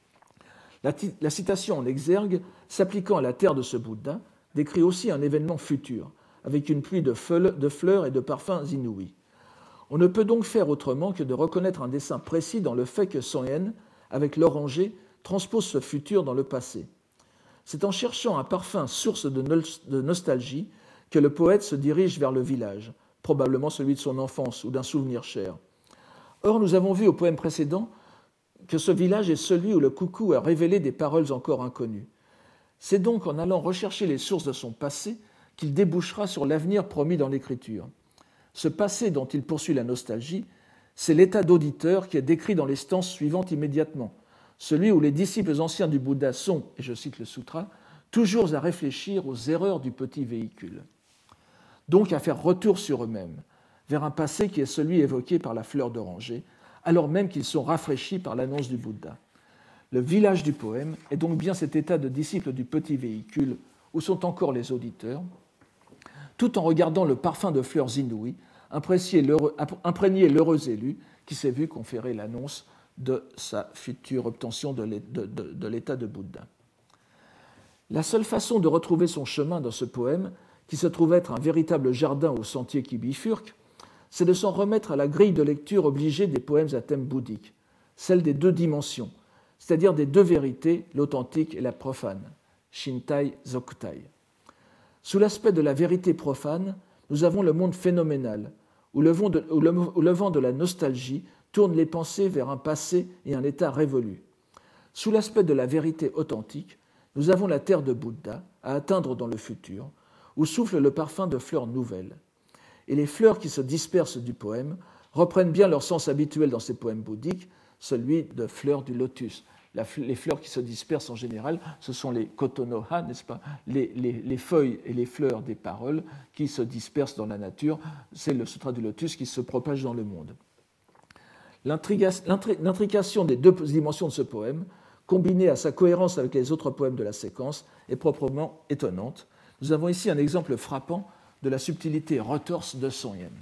La, la citation en exergue, s'appliquant à la terre de ce Bouddha, décrit aussi un événement futur, avec une pluie de, feuilles, de fleurs et de parfums inouïs. On ne peut donc faire autrement que de reconnaître un dessein précis dans le fait que Son-yen, avec l'oranger, transpose ce futur dans le passé. C'est en cherchant un parfum source de, no- de nostalgie que le poète se dirige vers le village, probablement celui de son enfance ou d'un souvenir cher. Or, nous avons vu au poème précédent que ce village est celui où le coucou a révélé des paroles encore inconnues. C'est donc en allant rechercher les sources de son passé qu'il débouchera sur l'avenir promis dans l'Écriture. Ce passé dont il poursuit la nostalgie, c'est l'état d'auditeur qui est décrit dans les stances suivantes immédiatement, celui où les disciples anciens du Bouddha sont, et je cite le sutra, toujours à réfléchir aux erreurs du petit véhicule. Donc à faire retour sur eux-mêmes, vers un passé qui est celui évoqué par la fleur d'oranger, alors même qu'ils sont rafraîchis par l'annonce du Bouddha. Le village du poème est donc bien cet état de disciples du petit véhicule où sont encore les auditeurs, tout en regardant le parfum de fleurs inouïes, imprégner l'heureux élu qui s'est vu conférer l'annonce de sa future obtention de l'état de Bouddha. La seule façon de retrouver son chemin dans ce poème, qui se trouve être un véritable jardin au sentier qui bifurque, c'est de s'en remettre à la grille de lecture obligée des poèmes à thème bouddhique, celle des deux dimensions, c'est-à-dire des deux vérités, l'authentique et la profane, Shintai Zokutai. Sous l'aspect de la vérité profane, nous avons le monde phénoménal, où le vent de, où le, où le vent de la nostalgie tourne les pensées vers un passé et un état révolu. Sous l'aspect de la vérité authentique, nous avons la terre de Bouddha à atteindre dans le futur, où souffle le parfum de fleurs nouvelles. Et les fleurs qui se dispersent du poème reprennent bien leur sens habituel dans ces poèmes bouddhiques, celui de fleurs du lotus. La, les fleurs qui se dispersent en général, ce sont les kotonoha, n'est-ce pas, les, les, les feuilles et les fleurs des paroles qui se dispersent dans la nature. C'est le sutra du lotus qui se propage dans le monde. L'intrication des deux dimensions de ce poème, combinée à sa cohérence avec les autres poèmes de la séquence, est proprement étonnante. Nous avons ici un exemple frappant de la subtilité retorse de Song Yen.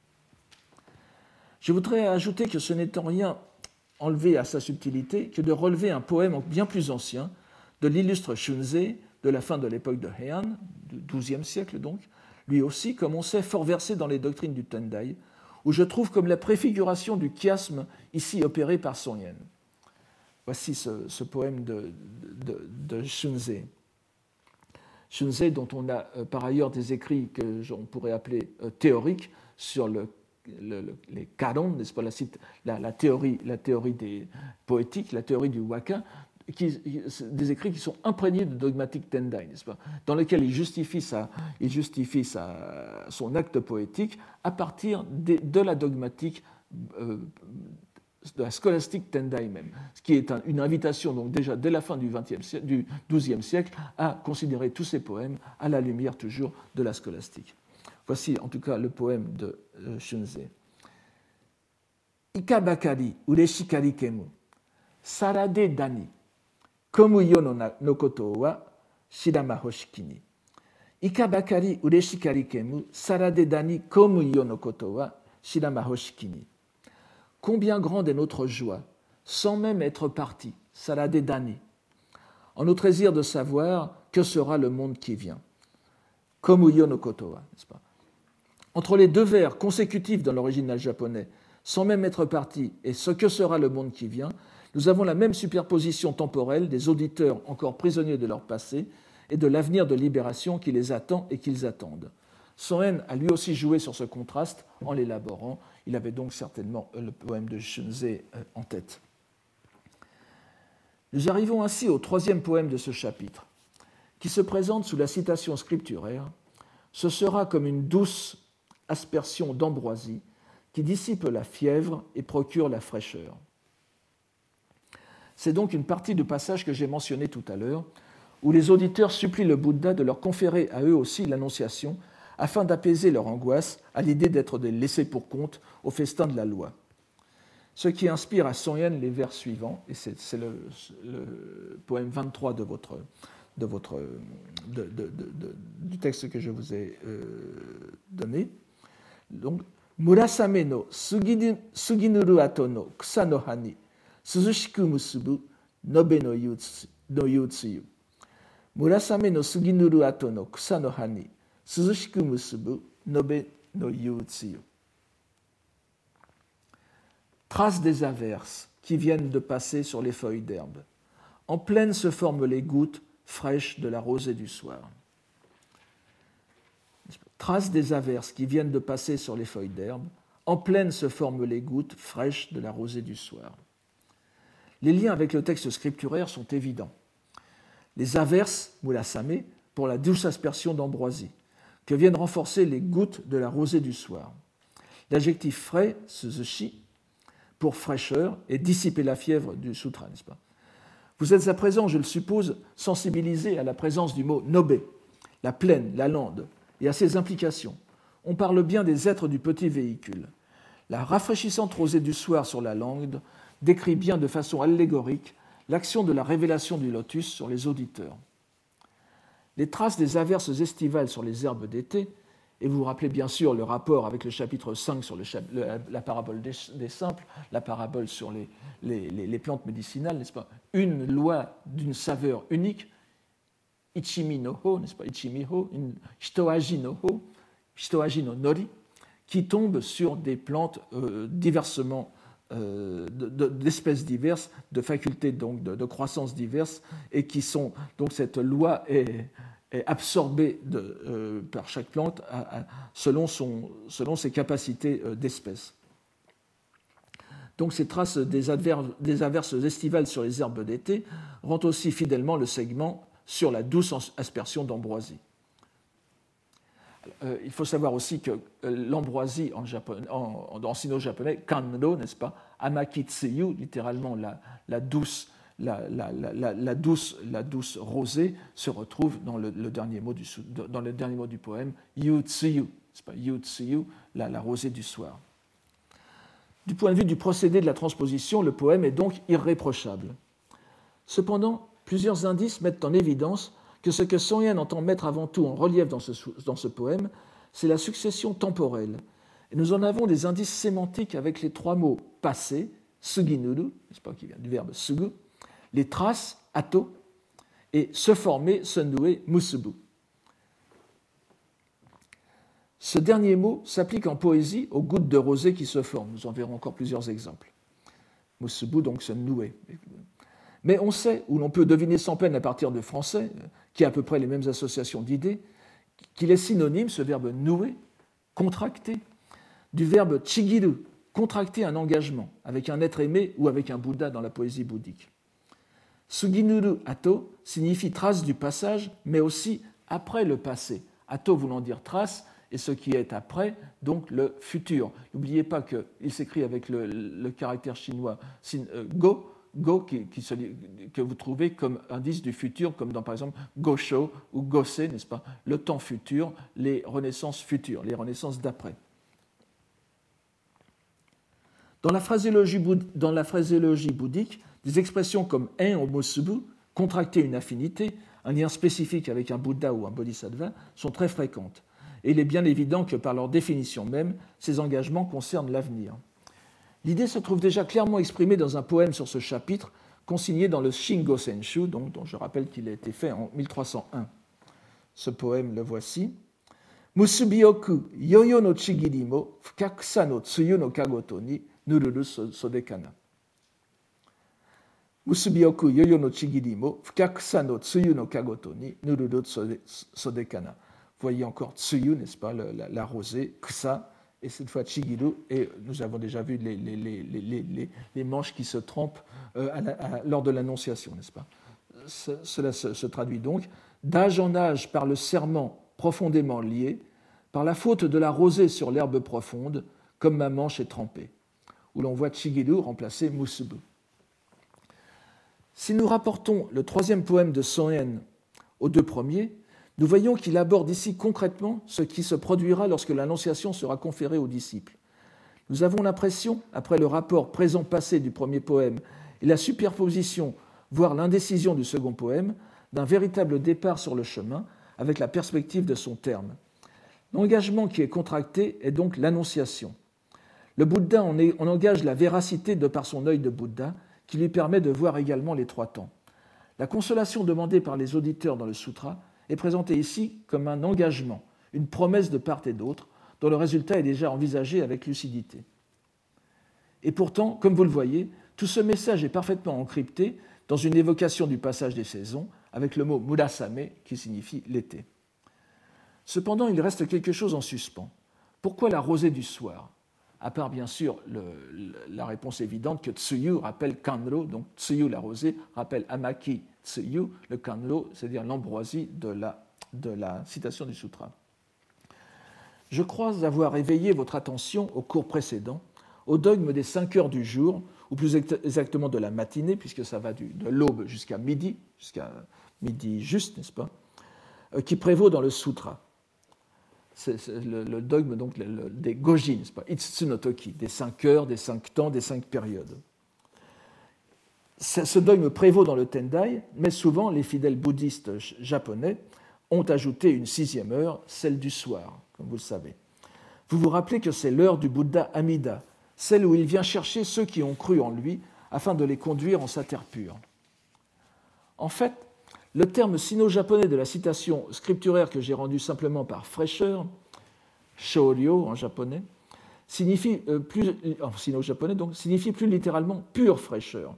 Je voudrais ajouter que ce n'est en rien enlevé à sa subtilité que de relever un poème bien plus ancien de l'illustre Shunzei de la fin de l'époque de Heian, du douzième siècle donc, lui aussi, comme on sait, fort versé dans les doctrines du Tendai, où je trouve comme la préfiguration du chiasme ici opéré par Song Yen. Voici ce, ce poème de, de, de Shunzei. Shunzei, dont on a euh, par ailleurs des écrits que l'on pourrait appeler euh, théoriques sur le, le, le, les karon, n'est-ce pas, la, la, la, théorie, la théorie des poétiques, la théorie du waka, qui, des écrits qui sont imprégnés de dogmatique Tendai, n'est-ce pas, dans lesquels il justifie, sa, il justifie sa, son acte poétique à partir de, de la dogmatique euh, de la scolastique Tendai même, ce qui est un, une invitation donc déjà dès la fin du, vingtième siècle, du douzième siècle à considérer tous ces poèmes à la lumière toujours de la scolastique. Voici en tout cas le poème de euh, Shunzei. Ika bakari ureshikari kemu, sarade dani, komu yo no koto wa shirama hoshiki ni. Ika bakari ureshikari kemu, sarade dani, komu yo no koto wa shirama hoshiki ni. Combien grande est notre joie, sans même être parti, Sarade Dani, en notre désir de savoir que sera le monde qui vient. Komuyo no koto wa, n'est-ce pas? Entre les deux vers consécutifs dans l'original japonais, sans même être parti, et ce que sera le monde qui vient, nous avons la même superposition temporelle des auditeurs encore prisonniers de leur passé et de l'avenir de libération qui les attend et qu'ils attendent. Soen a lui aussi joué sur ce contraste en l'élaborant. Il avait donc certainement le poème de Shunzei en tête. Nous arrivons ainsi au troisième poème de ce chapitre, qui se présente sous la citation scripturaire. Ce sera comme une douce aspersion d'ambroisie qui dissipe la fièvre et procure la fraîcheur. C'est donc une partie du passage que j'ai mentionné tout à l'heure, où les auditeurs supplient le Bouddha de leur conférer à eux aussi l'annonciation afin d'apaiser leur angoisse à l'idée d'être des laissés pour compte au festin de la loi. Ce qui inspire à Song Yen les vers suivants, et c'est, c'est le, le poème vingt-trois de votre, de votre, de, de, de, de, du texte que je vous ai euh, donné. Donc, Murasame no suginuru ato no kusa no ha ni suzushiku musubu nobe no yutsuyu. Murasame no suginuru ato no kusa no ha ni suzushiku musubu nobe no yutsuyu. Traces des averses qui viennent de passer sur les feuilles d'herbe. En plaine se forment les gouttes fraîches de la rosée du soir. Traces des averses qui viennent de passer sur les feuilles d'herbe. En plaine se forment les gouttes fraîches de la rosée du soir. Les liens avec le texte scripturaire sont évidents. les averses, murasame, pour la douce aspersion d'ambroisie, que viennent renforcer les gouttes de la rosée du soir. L'adjectif frais, suzushi, pour fraîcheur et dissiper la fièvre du sutra, n'est-ce pas? Vous êtes à présent, je le suppose, sensibilisé à la présence du mot nobe, la plaine, la lande, et à ses implications. On parle bien des êtres du petit véhicule. La rafraîchissante rosée du soir sur la lande décrit bien de façon allégorique l'action de la révélation du lotus sur les auditeurs. Les traces des averses estivales sur les herbes d'été, et vous vous rappelez bien sûr le rapport avec le chapitre cinq sur le, la, la parabole des, des simples, la parabole sur les, les, les, les plantes médicinales, n'est-ce pas? Une loi d'une saveur unique, ichimi no ho, n'est-ce pas? Ichimi ho, une hitoaji no ho, hitoaji no nori, qui tombe sur des plantes euh, diversement euh, de, de, d'espèces diverses, de facultés donc de, de croissance diverses, et qui sont donc cette loi est est absorbée de, euh, par chaque plante à, à, selon, son, selon ses capacités euh, d'espèce. Donc ces traces des, adver, des averses estivales sur les herbes d'été rendent aussi fidèlement le segment sur la douce aspersion d'ambroisie. Euh, il faut savoir aussi que euh, l'ambroisie en, japonais, en, en sino-japonais, kanro, n'est-ce pas, amaki tsuyu, littéralement la, la douce La, la, la, la, douce, la douce rosée se retrouve dans le, le, dernier, mot du, dans le dernier mot du poème, Yu Tsuyu, c'est pas Yu Tsuyu, la, la rosée du soir. Du point de vue du procédé de la transposition, le poème est donc irréprochable. Cependant, plusieurs indices mettent en évidence que ce que Son Yen entend mettre avant tout en relief dans ce, dans ce poème, c'est la succession temporelle. Et nous en avons des indices sémantiques avec les trois mots passé, suginuru, n'est-ce pas, qui vient du verbe sugu, les traces, ato, et se former, se nouer, musubu. Ce dernier mot s'applique en poésie aux gouttes de rosée qui se forment. Nous en verrons encore plusieurs exemples. Musubu, donc se nouer. Mais on sait, ou l'on peut deviner sans peine à partir de français, qui a à peu près les mêmes associations d'idées, qu'il est synonyme, ce verbe nouer, contracter, du verbe chigiru, contracter un engagement avec un être aimé ou avec un Bouddha dans la poésie bouddhique. Suginuru ato signifie trace du passage, mais aussi après le passé. Ato voulant dire trace, et ce qui est après, donc le futur. N'oubliez pas qu'il s'écrit avec le, le caractère chinois euh, go, go qui, qui se, que vous trouvez comme indice du futur, comme dans par exemple gosho ou gosei, n'est-ce pas? Le temps futur, les renaissances futures, les renaissances d'après. Dans la phraséologie, dans la phraséologie bouddhique, des expressions comme en ou musubu, contracter une affinité, un lien spécifique avec un Bouddha ou un Bodhisattva, sont très fréquentes. Et il est bien évident que par leur définition même, ces engagements concernent l'avenir. L'idée se trouve déjà clairement exprimée dans un poème sur ce chapitre, consigné dans le Shingo Senshu, donc, dont je rappelle qu'il a été fait en mille trois cent un. Ce poème, le voici. Musubioku yoyo no chigiri mo fukakusa no tsuyu no kagoto ni nururu sodekana. Musubioku yoyo no chigiri mo fukakusa no tsuyu no kagoto ni nururu sodekana. Voyez encore tsuyu, n'est-ce pas, la, la rosée, kusa, et cette fois chigiru, et nous avons déjà vu les, les, les, les, les, les manches qui se trempent euh, à la, à, lors de l'annonciation, n'est-ce pas? Ce, cela se, se traduit donc d'âge en âge par le serment profondément lié, par la faute de la rosée sur l'herbe profonde, comme ma manche est trempée, où l'on voit chigiru remplacer musubu. Si nous rapportons le troisième poème de Son Yen aux deux premiers, nous voyons qu'il aborde ici concrètement ce qui se produira lorsque l'annonciation sera conférée aux disciples. Nous avons l'impression, après le rapport présent-passé du premier poème et la superposition, voire l'indécision du second poème, d'un véritable départ sur le chemin avec la perspective de son terme. L'engagement qui est contracté est donc l'annonciation. Le Bouddha en, est, en engage la véracité de par son œil de Bouddha, qui lui permet de voir également les trois temps. La consolation demandée par les auditeurs dans le sutra est présentée ici comme un engagement, une promesse de part et d'autre, dont le résultat est déjà envisagé avec lucidité. Et pourtant, comme vous le voyez, tout ce message est parfaitement encrypté dans une évocation du passage des saisons, avec le mot murasame qui signifie l'été. Cependant, il reste quelque chose en suspens. Pourquoi la rosée du soir? À part, bien sûr, le, la réponse évidente que Tsuyu rappelle Kanro, donc Tsuyu, la rosée, rappelle Amaki, tsuyu, le kanro, c'est-à-dire l'ambroisie de la, de la citation du sutra. Je crois avoir éveillé votre attention au cours précédent au dogme des cinq heures du jour, ou plus exactement de la matinée, puisque ça va du, de l'aube jusqu'à midi, jusqu'à midi juste, n'est-ce pas, euh, qui prévaut dans le sutra. C'est, c'est le, le dogme donc, le, le, des goji, n'est-ce pas, Itsunotoki, des cinq heures, des cinq temps, des cinq périodes. Ce dogme prévaut dans le Tendai, mais souvent les fidèles bouddhistes japonais ont ajouté une sixième heure, celle du soir, comme vous le savez. Vous vous rappelez que c'est l'heure du Bouddha Amida, celle où il vient chercher ceux qui ont cru en lui afin de les conduire en sa terre pure. En fait, le terme sino-japonais de la citation scripturaire que j'ai rendue simplement par fraîcheur, shōryo en japonais, signifie euh, plus, en sino-japonais donc, signifie plus littéralement pure fraîcheur,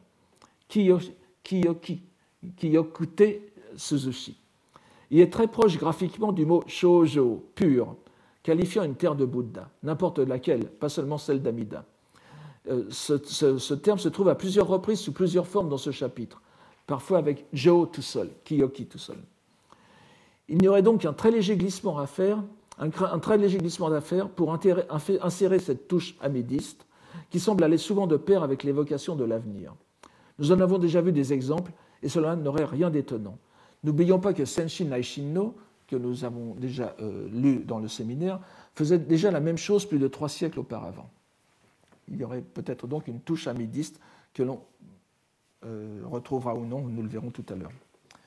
kiyoki, kiyokute suzushi. Il est très proche graphiquement du mot shōjō, pur, qualifiant une terre de Bouddha, n'importe laquelle, pas seulement celle d'Amida. Euh, ce, ce, ce terme se trouve à plusieurs reprises sous plusieurs formes dans ce chapitre, parfois avec jo tout seul, kiyoki tout seul. Il n'y aurait donc qu'un très léger glissement à faire, un, un très léger glissement d'affaires pour intérer, insérer cette touche amidiste qui semble aller souvent de pair avec l'évocation de l'avenir. Nous en avons déjà vu des exemples et cela n'aurait rien d'étonnant. N'oublions pas que Senshin Naishin-no, que nous avons déjà euh, lu dans le séminaire, faisait déjà la même chose plus de trois siècles auparavant. Il y aurait peut-être donc une touche amidiste que l'on euh, retrouvera ou non, nous le verrons tout à l'heure.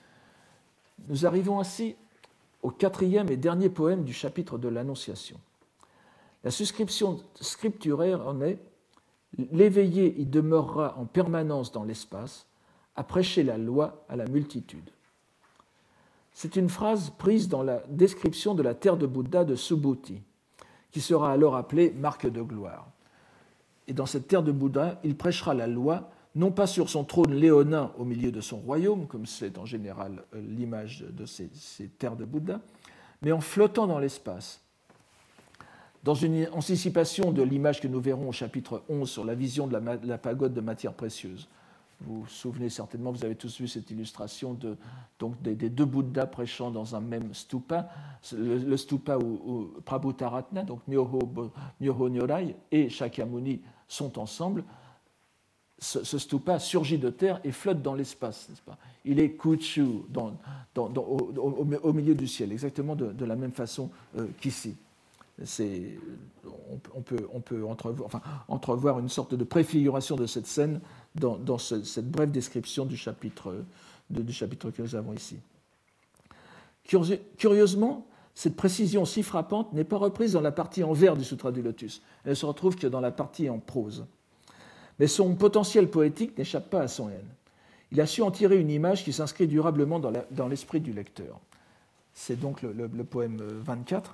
Nous arrivons ainsi au quatrième et dernier poème du chapitre de l'Annonciation. La suscription scripturaire en est « L'éveillé y demeurera en permanence dans l'espace, à prêcher la loi à la multitude ». C'est une phrase prise dans la description de la terre de Bouddha de Subhuti, qui sera alors appelée marque de gloire. Et dans cette terre de Bouddha, il prêchera la loi, non pas sur son trône léonin au milieu de son royaume, comme c'est en général l'image de ces, ces terres de Bouddha, mais en flottant dans l'espace. Dans une anticipation de l'image que nous verrons au chapitre onze sur la vision de la, de la pagode de matière précieuse. Vous vous souvenez certainement, vous avez tous vu cette illustration de, donc des, des deux Bouddhas prêchant dans un même stupa, le, le stupa où, où Prabhutaratna, donc Myoho, Myoho Nyorai et Shakyamuni sont ensemble. Ce, ce stupa surgit de terre et flotte dans l'espace, n'est-ce pas ? Il est kuchu, dans, dans, dans, au, au, au milieu du ciel, exactement de, de la même façon euh, qu'ici. C'est, on, on peut, on peut entrevoir, enfin, entrevoir une sorte de préfiguration de cette scène dans, dans ce, cette brève description du chapitre, de, du chapitre que nous avons ici. Curieusement, cette précision si frappante n'est pas reprise dans la partie en vers du Sutra du Lotus. Elle ne se retrouve que dans la partie en prose. Mais son potentiel poétique n'échappe pas à son haine. Il a su en tirer une image qui s'inscrit durablement dans, la, dans l'esprit du lecteur. C'est donc le, le, le poème vingt-quatre.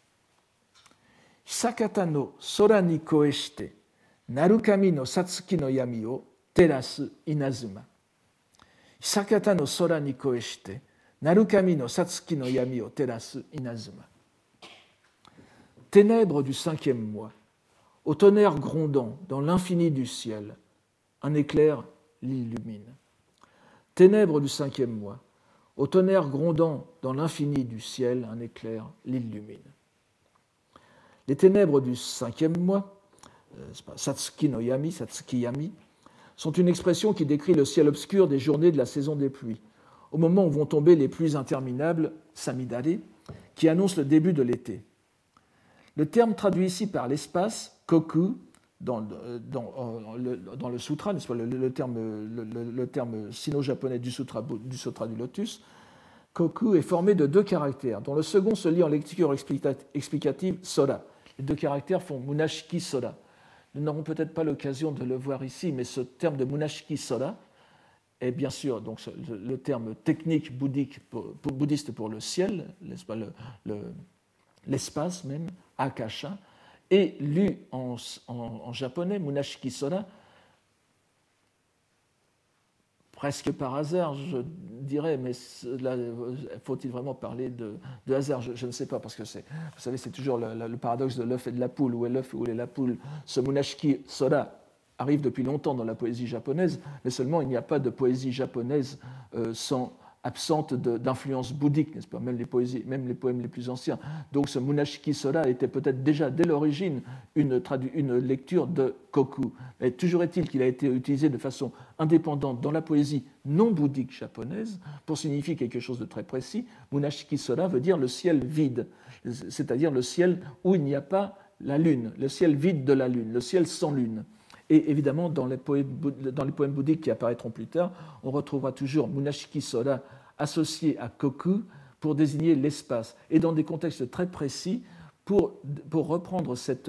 Hisakata no sora ni koe shite, narukami no satsuki no yami o terasu inazuma. Hisakata no sora ni koe shite, narukami no satsuki no yami o terasu inazuma. Ténèbres du cinquième mois, au tonnerre grondant dans l'infini du ciel, un éclair l'illumine. Ténèbres du cinquième mois, au tonnerre grondant dans l'infini du ciel, un éclair l'illumine. Les ténèbres du cinquième mois, euh, Satsuki no Yami, Satsuki Yami, sont une expression qui décrit le ciel obscur des journées de la saison des pluies, au moment où vont tomber les pluies interminables, Samidare, qui annoncent le début de l'été. Le terme traduit ici par l'espace, Koku, dans, dans, le, dans le sutra, n'est-ce pas, le, le, terme, le, le terme sino-japonais du sutra, du sutra du lotus, Koku est formé de deux caractères, dont le second se lit en lecture explicative Sora. Les deux caractères font Munashiki Sora. Nous n'aurons peut-être pas l'occasion de le voir ici, mais ce terme de Munashiki Sora est bien sûr donc, le terme technique bouddhique pour, pour, bouddhiste pour le ciel, pas, le, le, l'espace même, Akasha, et lu en, en, en japonais, Munashiki Sora, presque par hasard, je dirais, mais là, faut-il vraiment parler de, de hasard, je, je ne sais pas, parce que c'est, vous savez, c'est toujours le, le paradoxe de l'œuf et de la poule, où est l'œuf, où est la poule. Ce Munashiki Sora arrive depuis longtemps dans la poésie japonaise, mais seulement il n'y a pas de poésie japonaise euh, sans, absente de, d'influence bouddhique, n'est-ce pas, même les, poésies, même les poèmes les plus anciens. Donc ce Munashiki Sora était peut-être déjà dès l'origine une, tradu- une lecture de koku. Mais toujours est-il qu'il a été utilisé de façon indépendante dans la poésie non bouddhique japonaise pour signifier quelque chose de très précis. Munashiki Sora veut dire le ciel vide, c'est-à-dire le ciel où il n'y a pas la lune, le ciel vide de la lune, le ciel sans lune. Et évidemment, dans les, poèmes, dans les poèmes bouddhiques qui apparaîtront plus tard, on retrouvera toujours Munashiki Sora associé à koku pour désigner l'espace. Et dans des contextes très précis, pour, pour reprendre cette,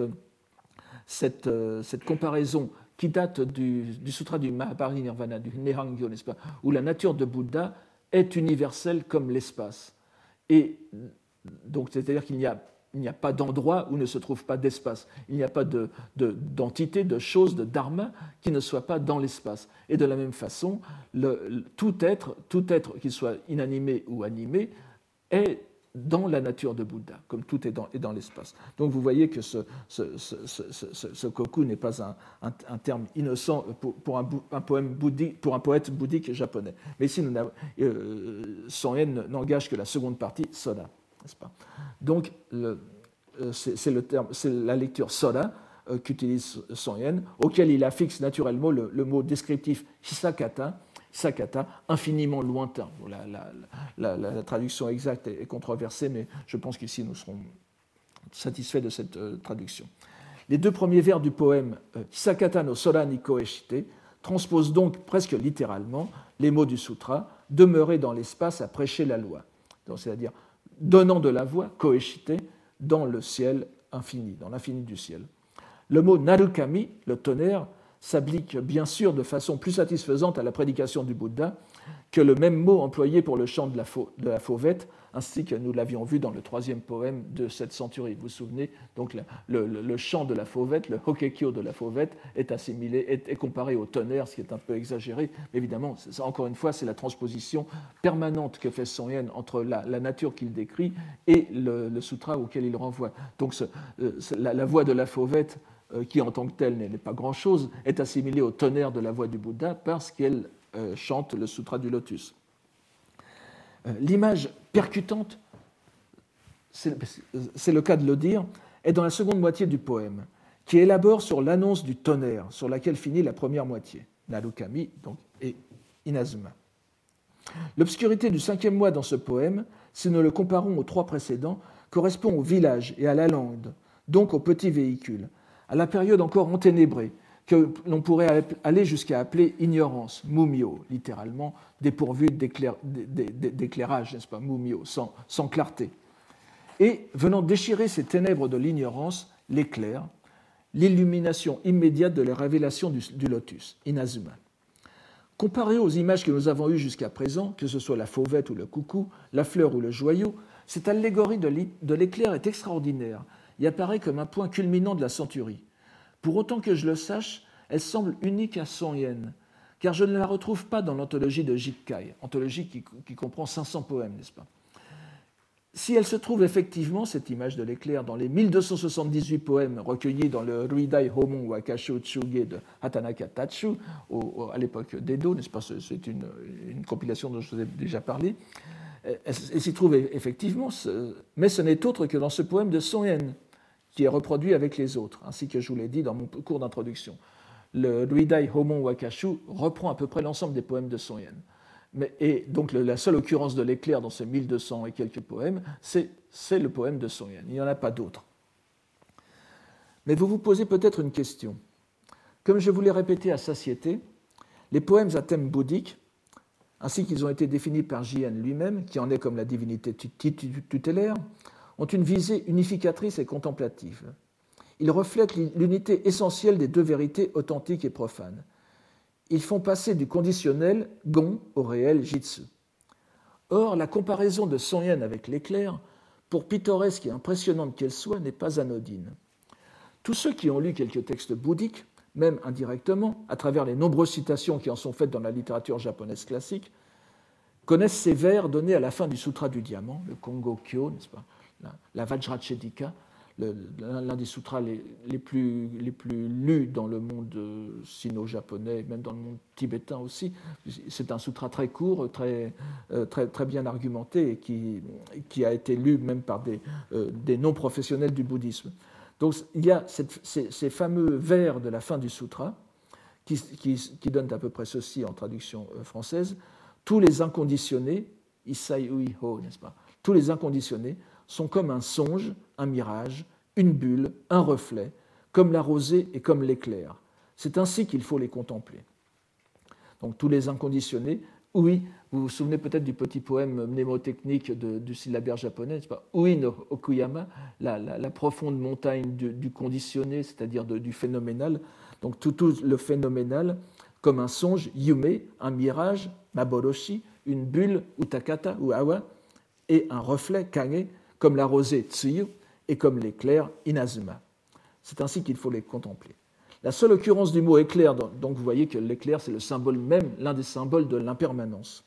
cette, cette comparaison qui date du, du sutra du Mahaparinirvana, du Nihangyo, n'est-ce pas, où la nature de Bouddha est universelle comme l'espace. Et donc, c'est-à-dire qu'il n'y a Il n'y a pas d'endroit où ne se trouve pas d'espace. Il n'y a pas de, de, d'entité, de chose, de dharma qui ne soit pas dans l'espace. Et de la même façon, le, le, tout être, tout être, qu'il soit inanimé ou animé, est dans la nature de Bouddha, comme tout est dans, est dans l'espace. Donc vous voyez que ce, ce, ce, ce, ce, ce koku n'est pas un, un, un terme innocent pour, pour, un, un poème bouddhique, pour un poète bouddhique japonais. Mais ici, nous euh, Son En n'engage que la seconde partie, Soda. N'est-ce pas ? Donc, le, c'est, c'est, le terme, c'est la lecture Soda euh, qu'utilise Son En, auquel il affixe naturellement le, le mot descriptif Hisakata, Hisakata, infiniment lointain. Bon, la, la, la, la, la traduction exacte est, est controversée, mais je pense qu'ici nous serons satisfaits de cette euh, traduction. Les deux premiers vers du poème euh, Hisakata no Sora ni Koeshite transposent donc presque littéralement les mots du sutra, demeurer dans l'espace à prêcher la loi. Donc, c'est-à-dire donnant de la voix, koeshite, dans le ciel infini, dans l'infini du ciel. Le mot narukami, le tonnerre, s'applique bien sûr de façon plus satisfaisante à la prédication du Bouddha que le même mot employé pour le chant de la, fau- de la fauvette, ainsi que nous l'avions vu dans le troisième poème de cette centurie. Vous vous souvenez, donc le, le, le chant de la fauvette, le hokekyo de la fauvette, est assimilé, est, est comparé au tonnerre, ce qui est un peu exagéré. Mais évidemment, ça, encore une fois, c'est la transposition permanente que fait Son En entre la, la nature qu'il décrit et le, le sutra auquel il renvoie. Donc ce, la, la voix de la fauvette, euh, qui en tant que telle n'est pas grand-chose, est assimilée au tonnerre de la voix du Bouddha parce qu'elle euh, chante le sutra du lotus. L'image percutante, c'est le cas de le dire, est dans la seconde moitié du poème, qui élabore sur l'annonce du tonnerre, sur laquelle finit la première moitié, Narukami donc, et Inazuma. L'obscurité du cinquième mois dans ce poème, si nous le comparons aux trois précédents, correspond au village et à la lande, donc au petit véhicule, à la période encore enténébrée, que l'on pourrait aller jusqu'à appeler ignorance, mumio, littéralement dépourvu d'éclair, d'éclairage, n'est-ce pas, mumio, sans, sans clarté. Et venant déchirer ces ténèbres de l'ignorance, l'éclair, l'illumination immédiate de la révélation du, du lotus, Inazuma. Comparé aux images que nous avons eues jusqu'à présent, que ce soit la fauvette ou le coucou, la fleur ou le joyau, cette allégorie de l'éclair est extraordinaire et apparaît comme un point culminant de la centurie. Pour autant que je le sache, elle semble unique à Son En, car je ne la retrouve pas dans l'anthologie de Jikkai, anthologie qui, qui comprend cinq cents poèmes, n'est-ce pas ? Si elle se trouve effectivement, cette image de l'éclair, dans les mille deux cent soixante-dix-huit poèmes recueillis dans le Ruidai Homon Wakasho Tsuge de Hatanaka Tachu, au, au, à l'époque d'Edo, n'est-ce pas ? C'est une, une compilation dont je vous ai déjà parlé. Elle, elle s'y trouve effectivement, mais ce n'est autre que dans ce poème de Son En, qui est reproduit avec les autres, ainsi que je vous l'ai dit dans mon cours d'introduction. Le Ruidai Homon Wakashu reprend à peu près l'ensemble des poèmes de Son En. Mais, et donc le, la seule occurrence de l'éclair dans ces mille deux cents et quelques poèmes, c'est, c'est le poème de Son En. Il n'y en a pas d'autres. Mais vous vous posez peut-être une question. Comme je vous l'ai répété à satiété, les poèmes à thème bouddhique, ainsi qu'ils ont été définis par J N lui-même, qui en est comme la divinité tutélaire, ont une visée unificatrice et contemplative. Ils reflètent l'unité essentielle des deux vérités authentiques et profanes. Ils font passer du conditionnel gon au réel jitsu. Or, la comparaison de Son En avec l'éclair, pour pittoresque et impressionnante qu'elle soit, n'est pas anodine. Tous ceux qui ont lu quelques textes bouddhiques, même indirectement, à travers les nombreuses citations qui en sont faites dans la littérature japonaise classique, connaissent ces vers donnés à la fin du Sutra du Diamant, le Kongo Kyo, n'est-ce pas, la, la Vajrachedika, le, l'un des sutras les, les, plus, les plus lus dans le monde sino-japonais, même dans le monde tibétain aussi. C'est un sutra très court, très, très, très bien argumenté et qui, qui a été lu même par des, euh, des non-professionnels du bouddhisme. Donc il y a cette, ces, ces fameux vers de la fin du sutra qui, qui, qui donnent à peu près ceci en traduction française. Tous les inconditionnés, Issai Ui Ho, n'est-ce pas? Tous les inconditionnés sont comme un songe, un mirage, une bulle, un reflet, comme la rosée et comme l'éclair. C'est ainsi qu'il faut les contempler. Donc tous les inconditionnés, oui, vous vous souvenez peut-être du petit poème mnémotechnique de, du syllabaire japonais, n'est-ce pas? Ui no Okuyama, la, la, la profonde montagne du, du conditionné, c'est-à-dire de, du phénoménal. Donc tout, tout le phénoménal, comme un songe, yume, un mirage, maboroshi, une bulle, utakata ou awa, et un reflet, kage, comme la rosée, tsuyu, et comme l'éclair, inazuma. C'est ainsi qu'il faut les contempler. La seule occurrence du mot éclair, donc vous voyez que l'éclair, c'est le symbole même, l'un des symboles de l'impermanence.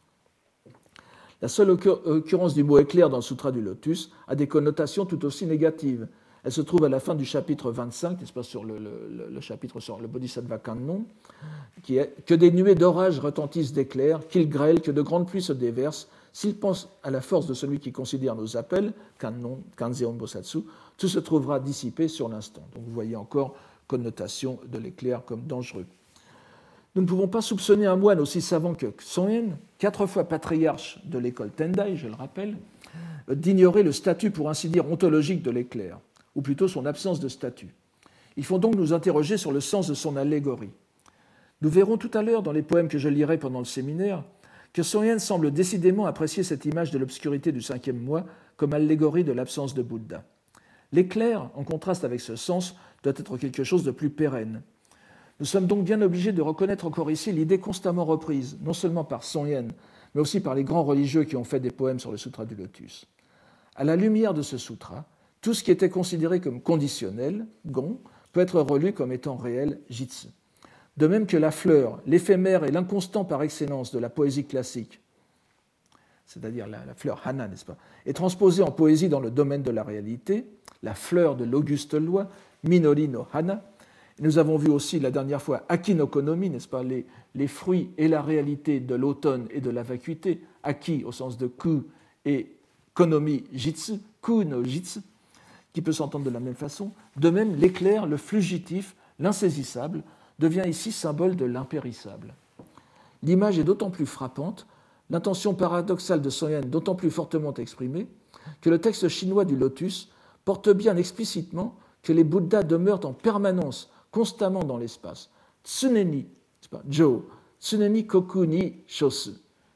La seule occurrence du mot éclair dans le Sutra du Lotus a des connotations tout aussi négatives. Elle se trouve à la fin du chapitre vingt-cinq, n'est-ce pas, sur le, le, le chapitre sur le Bodhisattva Kannon, qui est « Que des nuées d'orage retentissent d'éclairs, qu'ils grêlent, que de grandes pluies se déversent. S'ils pensent à la force de celui qui considère nos appels, Kannon, Kanzeon Bosatsu, tout se trouvera dissipé sur l'instant. » Donc vous voyez encore connotation de l'éclair comme dangereux. Nous ne pouvons pas soupçonner un moine aussi savant que Tsongen, quatre fois patriarche de l'école Tendai, je le rappelle, d'ignorer le statut, pour ainsi dire, ontologique de l'éclair, ou plutôt son absence de statut. Il faut donc nous interroger sur le sens de son allégorie. Nous verrons tout à l'heure, dans les poèmes que je lirai pendant le séminaire, que Tsongen semble décidément apprécier cette image de l'obscurité du cinquième mois comme allégorie de l'absence de Bouddha. L'éclair, en contraste avec ce sens, doit être quelque chose de plus pérenne. Nous sommes donc bien obligés de reconnaître encore ici l'idée constamment reprise, non seulement par Tsongen, mais aussi par les grands religieux qui ont fait des poèmes sur le Sutra du Lotus. À la lumière de ce sutra, tout ce qui était considéré comme conditionnel, gon, peut être relu comme étant réel, jitsu. De même que la fleur, l'éphémère et l'inconstant par excellence de la poésie classique, c'est-à-dire la, la fleur hana, n'est-ce pas, est transposée en poésie dans le domaine de la réalité, la fleur de l'auguste loi, Minori no hana. Nous avons vu aussi la dernière fois Aki no konomi, n'est-ce pas, les, les fruits et la réalité de l'automne et de la vacuité, Aki au sens de ku et konomi jitsu, ku no jitsu, qui peut s'entendre de la même façon. De même, l'éclair, le fugitif, l'insaisissable, devient ici symbole de l'impérissable. L'image est d'autant plus frappante, l'intention paradoxale de Tsongen d'autant plus fortement exprimée, que le texte chinois du Lotus porte bien explicitement que les Bouddhas demeurent en permanence, constamment dans l'espace. Tsuneni, c'est pas, Jo, Tsuneni koku ni shosu.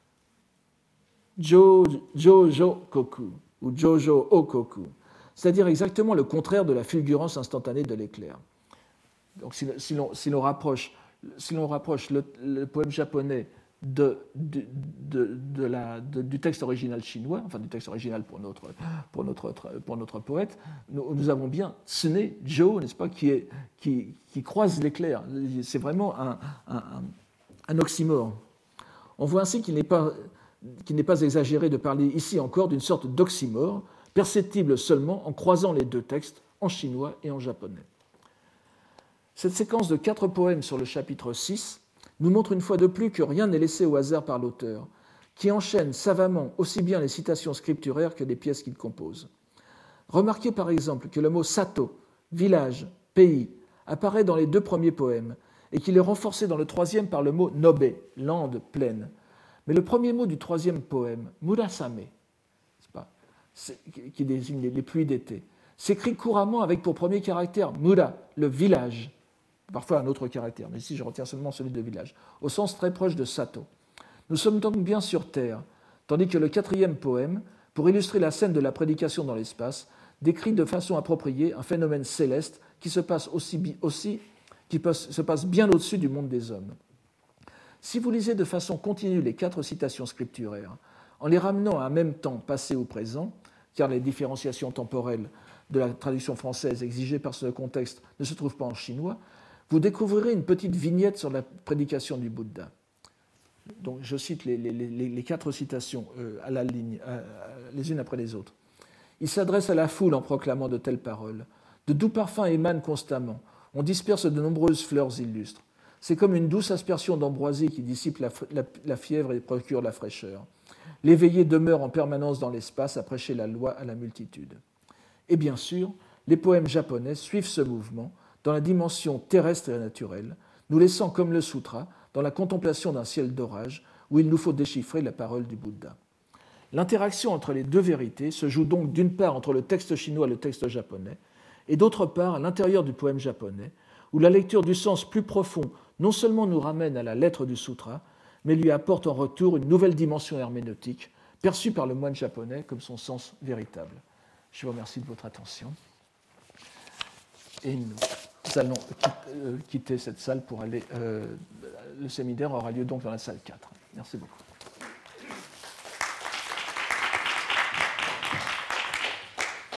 Jo, jo, jo koku, ou jojo o koku. C'est-à-dire exactement le contraire de la fulgurance instantanée de l'éclair. Donc si, si, l'on, si l'on rapproche, si l'on rapproche le, le poème japonais de, de, de, de la, de, du texte original chinois, enfin du texte original pour notre, pour notre, pour notre poète, nous, nous avons bien Tsune, Jo, n'est-ce pas, qui, est, qui, qui croise l'éclair. C'est vraiment un, un, un oxymore. On voit ainsi qu'il n'est pas, qu'il n'est pas exagéré de parler ici encore d'une sorte d'oxymore, perceptible seulement en croisant les deux textes, en chinois et en japonais. Cette séquence de quatre poèmes sur le chapitre six nous montre une fois de plus que rien n'est laissé au hasard par l'auteur, qui enchaîne savamment aussi bien les citations scripturaires que les pièces qu'il compose. Remarquez par exemple que le mot sato, village, pays, apparaît dans les deux premiers poèmes et qu'il est renforcé dans le troisième par le mot nobe, lande, plaine. Mais le premier mot du troisième poème, murasame, c'est pas, c'est, qui désigne les pluies d'été, s'écrit couramment avec pour premier caractère mura, le village, parfois un autre caractère, mais ici je retiens seulement celui de village, au sens très proche de sato. Nous sommes donc bien sur Terre, tandis que le quatrième poème, pour illustrer la scène de la prédication dans l'espace, décrit de façon appropriée un phénomène céleste qui se passe, aussi, aussi, qui se passe bien au-dessus du monde des hommes. Si vous lisez de façon continue les quatre citations scripturaires, en les ramenant à un même temps passé ou présent, car les différenciations temporelles de la traduction française exigées par ce contexte ne se trouvent pas en chinois, vous découvrirez une petite vignette sur la prédication du Bouddha. Donc, je cite les, les, les, les quatre citations euh, à la ligne, euh, les unes après les autres. Il s'adresse à la foule en proclamant de telles paroles. De doux parfums émanent constamment. On disperse de nombreuses fleurs illustres. C'est comme une douce aspersion d'ambroisie qui dissipe la, la, la fièvre et procure la fraîcheur. L'éveillé demeure en permanence dans l'espace à prêcher la loi à la multitude. Et bien sûr, les poèmes japonais suivent ce mouvement dans la dimension terrestre et naturelle, nous laissant comme le sutra dans la contemplation d'un ciel d'orage où il nous faut déchiffrer la parole du Bouddha. L'interaction entre les deux vérités se joue donc d'une part entre le texte chinois et le texte japonais, et d'autre part à l'intérieur du poème japonais, où la lecture du sens plus profond non seulement nous ramène à la lettre du sutra, mais lui apporte en retour une nouvelle dimension herméneutique, perçue par le moine japonais comme son sens véritable. Je vous remercie de votre attention. Et nous allons quitter cette salle pour aller... Euh, le séminaire aura lieu donc dans la salle quatre. Merci beaucoup.